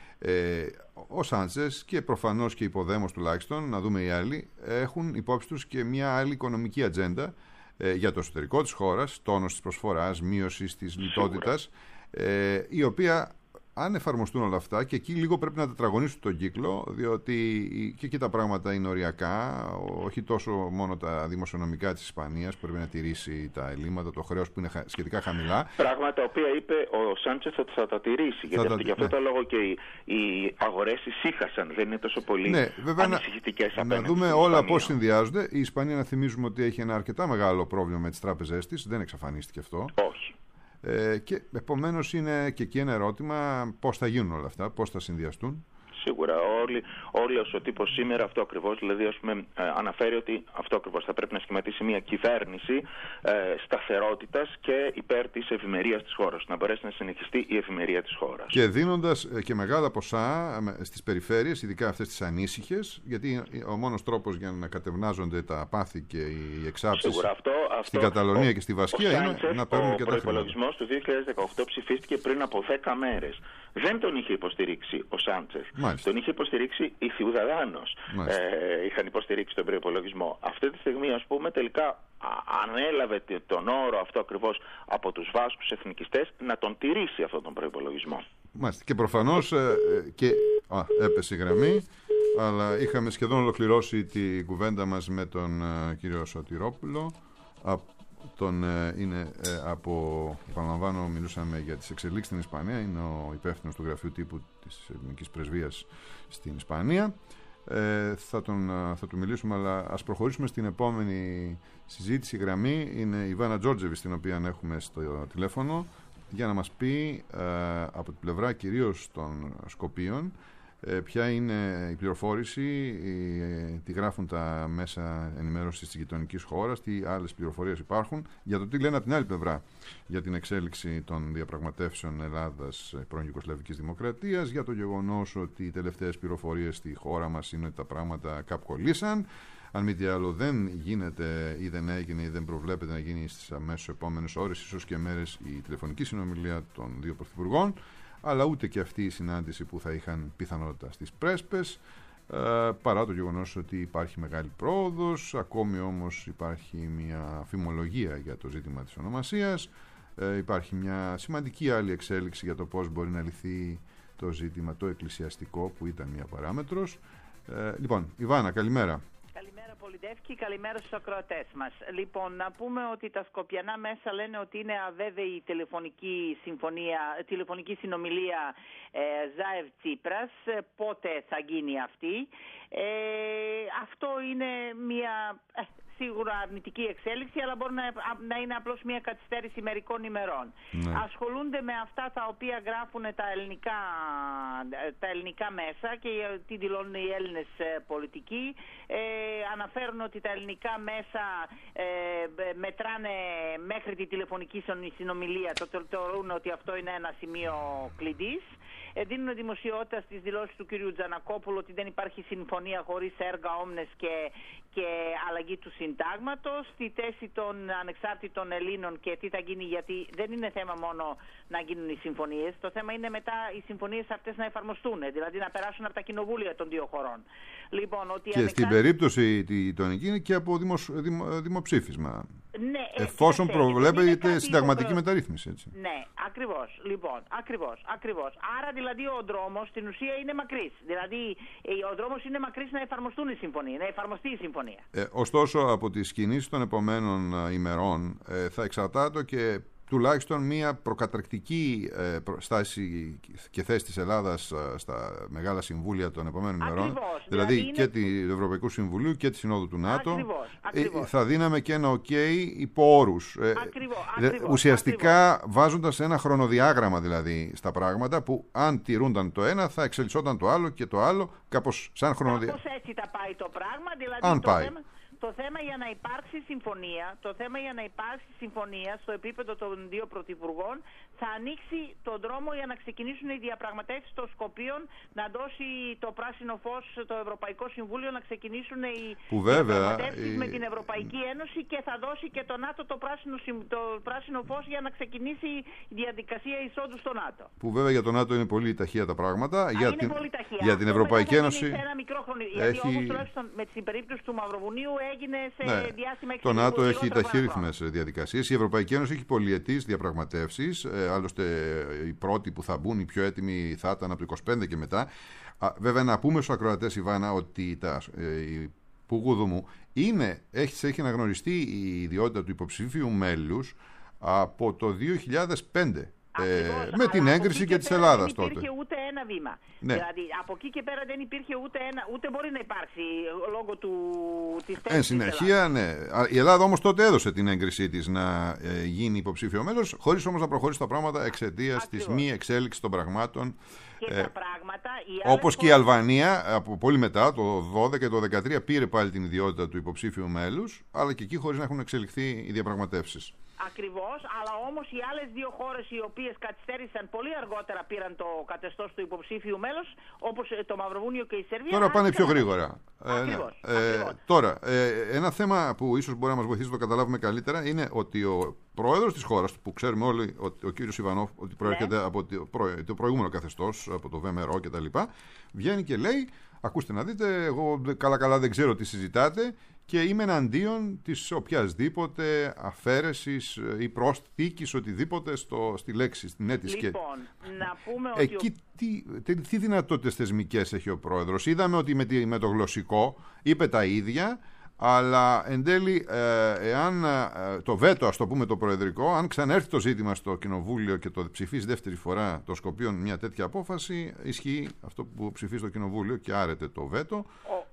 ε, ο Σάντσεθ και προφανώς και η Ποδέμος τουλάχιστον, να δούμε οι άλλοι, έχουν υπόψη τους και μια άλλη οικονομική ατζέντα για το εσωτερικό της χώρας, τόνος της προσφοράς, μείωση της λιτότητας, ε, η οποία αν εφαρμοστούν όλα αυτά, και εκεί λίγο πρέπει να τετραγωνίσουν τον κύκλο, διότι και εκεί τα πράγματα είναι οριακά, όχι τόσο μόνο τα δημοσιονομικά της Ισπανίας που πρέπει να τηρήσει τα ελλείμματα, το χρέος που είναι σχετικά χαμηλά. Πράγματα τα οποία είπε ο Σάντσεθ ότι θα τα τηρήσει, γιατί τα... γι' αυτό ναι. το λόγο και οι, οι αγορές ησύχασαν, δεν είναι τόσο πολύ ναι, ανησυχητικές απέναντι. Να δούμε όλα πώς συνδυάζονται. Η Ισπανία, να θυμίζουμε ότι έχει ένα αρκετά μεγάλο πρόβλημα με τις τράπεζές της, δεν εξαφανίστηκε αυτό. Όχι. Ε, και επομένως είναι και εκεί ένα ερώτημα πώς θα γίνουν όλα αυτά, πώς θα συνδυαστούν. Σίγουρα. Όλοι, όλος ο τύπος σήμερα αυτό ακριβώς, δηλαδή ας πούμε, ε, αναφέρει ότι αυτό ακριβώς θα πρέπει να σχηματίσει μια κυβέρνηση ε, σταθερότητας και υπέρ της ευημερίας της χώρας, να μπορέσει να συνεχιστεί η ευημερία της χώρας. Και δίνοντας ε, και μεγάλα ποσά ε, στις περιφέρειες, ειδικά αυτές τις ανήσυχες, γιατί ο μόνος τρόπος για να κατευνάζονται τα πάθη και η εξάψεις Σίγουρα, αυτό, αυτό, στην Καταλωνία ο, και στη Βασκία είναι Σάντσεθ, να παίρνουν και τα χρήματα. Ο προϋπολογισμός του δύο χιλιάδες δεκαοκτώ ψηφίστηκε πριν από δέκα μέρες. Δεν τον είχε υποστηρίξει ο Σάντσεθ. Μάλιστα. Τον είχε υποστηρίξει η Ciudadanos. Ε, είχαν υποστηρίξει τον προϋπολογισμό. Αυτή τη στιγμή, ας πούμε, τελικά ανέλαβε τον όρο αυτό ακριβώς από τους Βάσκους εθνικιστές να τον τηρήσει αυτόν τον προϋπολογισμό. Μάλιστα. Και προφανώς ε, και... Α, έπεσε η γραμμή. αλλά είχαμε σχεδόν ολοκληρώσει τη κουβέντα μας με τον uh, κύριο Σωτηρόπουλο. Α, τον, uh, είναι uh, από, επαναλαμβάνω, μιλούσαμε για τις εξελίξεις στην Ισπανία. Είναι ο υπεύθυνος του γραφείου τύπου της Ελληνικής Πρεσβείας στην Ισπανία. Ε, θα, τον, θα του μιλήσουμε, αλλά ας προχωρήσουμε στην επόμενη συζήτηση. Η γραμμή είναι η Ιβάνα Τζόρτζεβιτς, την οποία έχουμε στο τηλέφωνο, για να μας πει ε, από την πλευρά κυρίως των Σκοπίων ε, ποια είναι η πληροφόρηση, ε, τι γράφουν τα μέσα ενημέρωσης της γειτονικής χώρας, τι άλλες πληροφορίες υπάρχουν για το τι λένε από την άλλη πλευρά για την εξέλιξη των διαπραγματεύσεων Ελλάδας πρώην Ιουγκοσλαβικής Δημοκρατίας, για το γεγονός ότι οι τελευταίες πληροφορίες στη χώρα μας είναι ότι τα πράγματα κάπου κολλήσαν. Αν μη τι άλλο, δεν γίνεται ή δεν έγινε ή δεν προβλέπεται να γίνει στις αμέσως επόμενες ώρες, ίσως και μέρες, η τηλεφωνική συνομιλία των δύο πρωθυπουργών, αλλά ούτε και αυτή η συνάντηση που θα είχαν πιθανότητα στις Πρέσπες, ε, παρά το γεγονός ότι υπάρχει μεγάλη πρόοδος. Ακόμη όμως υπάρχει μια φημολογία για το ζήτημα της ονομασίας, ε, υπάρχει μια σημαντική άλλη εξέλιξη για το πώς μπορεί να λυθεί το ζήτημα το εκκλησιαστικό, που ήταν μια παράμετρος. Ε, λοιπόν, Ιβάνα, καλημέρα. Καλημέρα Πολυντεύκη, καλημέρα στους ακροατές μας. Λοιπόν, να πούμε ότι τα σκοπιανά μέσα λένε ότι είναι αβέβαιη η τηλεφωνική, συμφωνία, τηλεφωνική συνομιλία ε, Ζάεφ-Τσίπρας. Πότε θα γίνει αυτή. Ε, αυτό είναι μια... Ε, σίγουρα αρνητική εξέλιξη, αλλά μπορεί να, να είναι απλώς μια καθυστέρηση μερικών ημερών. Ναι. Ασχολούνται με αυτά τα οποία γράφουν τα ελληνικά, τα ελληνικά μέσα και τι δηλώνουν οι Έλληνες πολιτικοί. Ε, αναφέρουν ότι τα ελληνικά μέσα ε, μετράνε μέχρι τη τηλεφωνική συνομιλία, το θεωρούν ότι αυτό είναι ένα σημείο κλειδί. Ε, δίνουν δημοσιότητα στις δηλώσεις του κ. Τζανακόπουλου ότι δεν υπάρχει συμφωνία χωρίς έργα όμνες και, και αλλαγή του συντάγματος, στη θέση των ανεξάρτητων Ελλήνων και τι θα γίνει, γιατί δεν είναι θέμα μόνο να γίνουν οι συμφωνίες, το θέμα είναι μετά οι συμφωνίες αυτές να εφαρμοστούν, δηλαδή να περάσουν από τα κοινοβούλια των δύο χωρών. Λοιπόν, ότι και ανεξάρτητα... στην περίπτωση των εκείνη και από δημοσ... δημο... δημοψήφισμα. Ναι, εφόσον προβλέπεται συνταγματική προ... μεταρρύθμιση. Έτσι. Ναι, ακριβώς. Λοιπόν, ακριβώς, ακριβώς. Άρα δηλαδή ο δρόμος στην ουσία είναι μακρύς. Δηλαδή ο δρόμος είναι μακρύς να εφαρμοστούν οι συμφωνίες, να εφαρμοστεί η συμφωνία. Ε, ωστόσο, από τις κινήσεις των επομένων ημερών ε, θα εξαρτάται και τουλάχιστον μια προκαταρκτική ε, στάση και θέση της Ελλάδας ε, στα μεγάλα συμβούλια των επομένων ημερών, ακριβώς, δηλαδή, δηλαδή είναι... και του Ευρωπαϊκού Συμβουλίου και της Συνόδου του ΝΑΤΟ. Ακριβώς, ακριβώς. Ε, θα δίναμε και ένα ok υπό όρους. Ε, ακριβώς, ε, ακριβώς, ουσιαστικά ακριβώς. βάζοντας ένα χρονοδιάγραμμα δηλαδή στα πράγματα που αν τηρούνταν το ένα θα εξελισσόταν το άλλο και το άλλο, κάπως σαν χρονοδιάγραμμα. Κάπως έτσι θα πάει το πράγμα, δηλαδή αν το πάει. θέμα... Το θέμα για να υπάρξει συμφωνία, το θέμα για να υπάρξει συμφωνία στο επίπεδο των δύο πρωθυπουργών θα ανοίξει τον δρόμο για να ξεκινήσουν οι διαπραγματεύσεις των Σκοπίων, να δώσει το πράσινο φως στο Ευρωπαϊκό Συμβούλιο, να ξεκινήσουν οι διαπραγματεύσεις η... με την Ευρωπαϊκή Ένωση και θα δώσει και το ΝΑΤΟ το πράσινο, το πράσινο φως για να ξεκινήσει η διαδικασία εισόδου στο ΝΑΤΟ. Που βέβαια για το ΝΑΤΟ είναι πολύ ταχεία τα πράγματα. Α, για είναι την... πολύ ταχεία. Για την Ευρωπαϊκή Ένωση. Ένα μικρό χρονο... έχει... Γιατί όμως τουλάχιστον με την περίπτωση του Μαυροβουνίου έγινε σε ναι. διάστημα Το ΝΑΤΟ έχει ταχύρυθμες διαδικασίες. Η Ευρωπαϊκή Ένωση έχει πολυετής διαπραγματεύσεις. Ε, άλλωστε, οι πρώτοι που θα μπουν, οι πιο έτοιμοι θα ήταν από το είκοσι πέντε και μετά. Α, βέβαια, να πούμε στους ακροατές, Ιβάνα, ότι τα, ε, η Πουγούδου μου είναι, έχει, έχει αναγνωριστεί η ιδιότητα του υποψήφιου μέλους από το δύο χιλιάδες πέντε. Ακριβώς, ε, με την έγκριση και, και της Ελλάδας τότε. Δεν υπήρχε ούτε ένα βήμα. Ναι. Δηλαδή από εκεί και πέρα δεν υπήρχε ούτε ένα, ούτε μπορεί να υπάρξει λόγω του, της θέσης. Εν συνεχεία, ναι. Η Ελλάδα όμως τότε έδωσε την έγκρισή της να ε, γίνει υποψήφιο μέλος, χωρίς όμως να προχωρήσει τα πράγματα εξαιτίας της μη εξέλιξης των πραγμάτων. Και ε, τα πράγματα, όπως και η Αλβανία, από πολύ μετά, το δώδεκα και το δεκατρία, πήρε πάλι την ιδιότητα του υποψήφιου μέλους, αλλά και εκεί χωρίς να έχουν εξελιχθεί οι διαπραγματεύσεις. Ακριβώς, αλλά όμως οι άλλες δύο χώρες οι οποίες καθυστέρησαν πολύ αργότερα πήραν το καθεστώς του υποψήφιου μέλος, όπως το Μαυροβούνιο και η Σερβία. Τώρα πάνε πιο γρήγορα. Ακριβώς, ε, ναι. ακριβώς. Ε, τώρα, ε, ένα θέμα που ίσως μπορεί να μας βοηθήσει να το καταλάβουμε καλύτερα είναι ότι ο πρόεδρος της χώρας, που ξέρουμε όλοι ότι ο κύριος Ιβανόφ, ότι προέρχεται ναι. από το, προ, το προηγούμενο καθεστώς, από το ΒΜΡΟ κτλ., βγαίνει και λέει: ακούστε να δείτε, εγώ καλά καλά δεν ξέρω τι συζητάτε και είμαι εναντίον της οποιασδήποτε αφαίρεσης ή προσθήκης οτιδήποτε στο, στη λέξη, στην αίτηση. Λοιπόν, να πούμε εκεί ότι... Τι, τι, τι δυνατότητες θεσμικές έχει ο πρόεδρος? Είδαμε ότι με, τη, με το γλωσσικό είπε τα ίδια, αλλά εν τέλει ε, εάν ε, το βέτο, ας το πούμε το προεδρικό, αν ξανέρθει το ζήτημα στο Κοινοβούλιο και το ψηφίσει δεύτερη φορά το Σκοπίων μια τέτοια απόφαση, ισχύει αυτό που ψηφίσει το Κοινοβούλιο και άρεται το βέτο. Ο...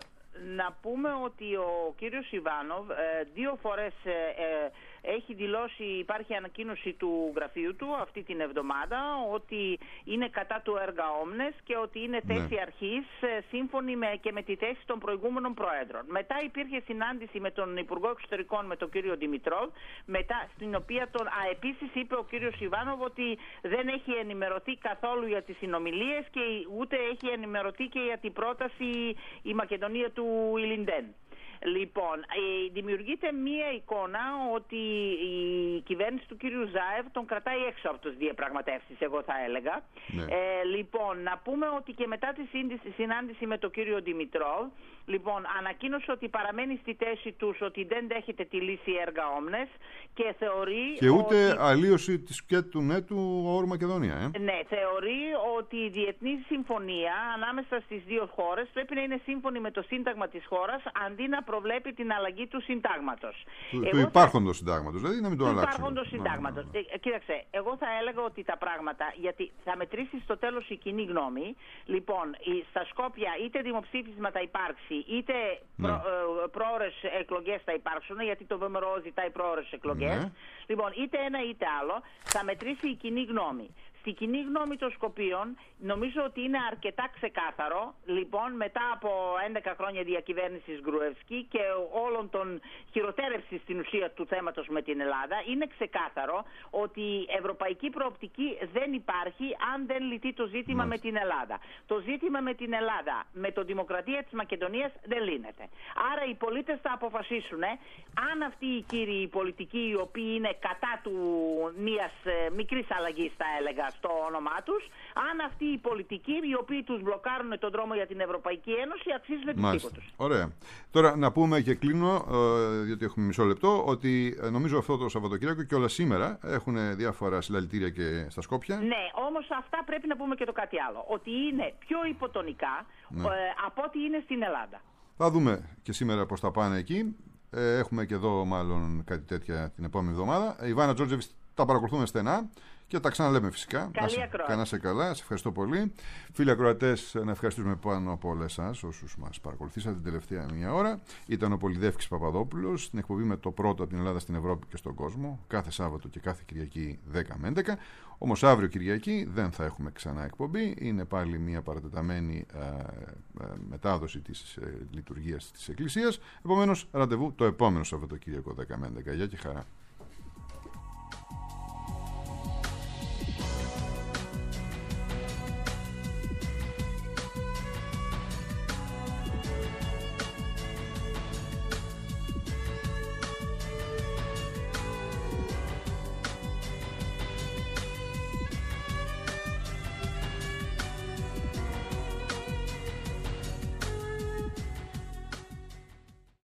Να πούμε ότι ο κύριος Ιβάνοβ ε, δύο φορές ε, ε, έχει δηλώσει, υπάρχει ανακοίνωση του γραφείου του αυτή την εβδομάδα, ότι είναι κατά του έργα Omnes και ότι είναι θέση ναι. αρχής ε, σύμφωνη με, και με τη θέση των προηγούμενων προέδρων. Μετά υπήρχε συνάντηση με τον Υπουργό Εξωτερικών, με τον κύριο Δημητρόβ, μετά, στην οποία τον, α, επίσης είπε ο κύριος Ιβάνοβ ότι δεν έχει ενημερωθεί καθόλου για τις συνομιλίες και ούτε έχει ενημερωθεί και για την πρόταση η Μακεδονία του Ιλιντέν. Λοιπόν, δημιουργείται μία εικόνα ότι η κυβέρνηση του κύριου Ζάεβ τον κρατάει έξω από τις διαπραγματεύσεις, εγώ θα έλεγα. Ναι. Ε, λοιπόν, να πούμε ότι και μετά τη συνάντηση με τον κύριο Δημητρόβ, λοιπόν, ανακοίνωσε ότι παραμένει στη θέση τους ότι δεν δέχεται τη λύση έργα Omnes και θεωρεί... Και ούτε ότι... αλλίωση της και του νέτου όρου Μακεδονία, ε? Ναι, θεωρεί ότι η διεθνή συμφωνία ανάμεσα στις δύο χώρες πρέπει να είναι σύμφωνη με το σύνταγμα της χώρας, αντί να προβλέπει την αλλαγή του συντάγματος. Του, του υπάρχοντος θα... συντάγματος, δηλαδή να μην το αλλάξουμε. Του υπάρχοντος συντάγματος. Ναι, ναι. Ε, κοίταξε, εγώ θα έλεγα ότι τα πράγματα, γιατί θα μετρήσει στο τέλος η κοινή γνώμη. Λοιπόν, στα Σκόπια είτε δημοψήφισμα θα υπάρξει, είτε ναι. προ, ε, πρόορες εκλογές θα υπάρξουν, γιατί το ΒΜΡΟ ζητάει πρόορες εκλογές. Ναι. Λοιπόν, είτε ένα είτε άλλο, θα μετρήσει η κοινή γνώμη. Στη κοινή γνώμη των Σκοπίων νομίζω ότι είναι αρκετά ξεκάθαρο, λοιπόν, μετά από έντεκα χρόνια διακυβέρνησης Γκρουεύσκη και όλων των χειροτέρευσης στην ουσία του θέματος με την Ελλάδα, είναι ξεκάθαρο ότι η ευρωπαϊκή προοπτική δεν υπάρχει αν δεν λυθεί το ζήτημα Μάλιστα. με την Ελλάδα. Το ζήτημα με την Ελλάδα, με το Δημοκρατία της Μακεδονίας δεν λύνεται. Άρα οι πολίτες θα αποφασίσουν αν αυτοί οι κύριοι οι πολιτικοί οι οποίοι είναι κατά του μιας ε, μικρής αλλαγής, θα έλεγα, στο όνομά τους, αν αυτοί οι πολιτικοί οι οποίοι τους μπλοκάρουν τον δρόμο για την Ευρωπαϊκή Ένωση αξίζουν την τύπο τους. Ωραία. Τώρα να πούμε και κλείνω, ε, διότι έχουμε μισό λεπτό, ότι ε, νομίζω αυτό το Σαββατοκύριακο και όλα σήμερα έχουν διάφορα συλλαλητήρια και στα Σκόπια. Ναι, όμως αυτά πρέπει να πούμε και το κάτι άλλο. Ότι είναι πιο υποτονικά ναι. ε, από ό,τι είναι στην Ελλάδα. Θα δούμε και σήμερα πώς θα πάνε εκεί. Ε, έχουμε και εδώ μάλλον κάτι τέτοια την επόμενη εβδομάδα. Η Ιβάνα Τζόρτζεβιτς τα παρακολουθούμε στενά. Και τα ξαναλέμε φυσικά. Καλή ακρόαση. Να σε καλά. Σε ευχαριστώ πολύ. Φίλοι ακροατές, να ευχαριστούμε πάνω από όλα εσάς όσους μας παρακολουθήσατε την τελευταία μία ώρα. Ήταν ο Πολυδεύκης Παπαδόπουλος στην εκπομπή με το πρώτο από την Ελλάδα στην Ευρώπη και στον κόσμο. Κάθε Σάββατο και κάθε Κυριακή δέκα με έντεκα. Όμως αύριο Κυριακή δεν θα έχουμε ξανά εκπομπή. Είναι πάλι μια παρατεταμένη ε, ε, μετάδοση της ε, λειτουργίας της Εκκλησίας. Επομένως, ραντεβού το επόμενο Σαββατοκύριακο δέκα με έντεκα. Γεια και χαρά.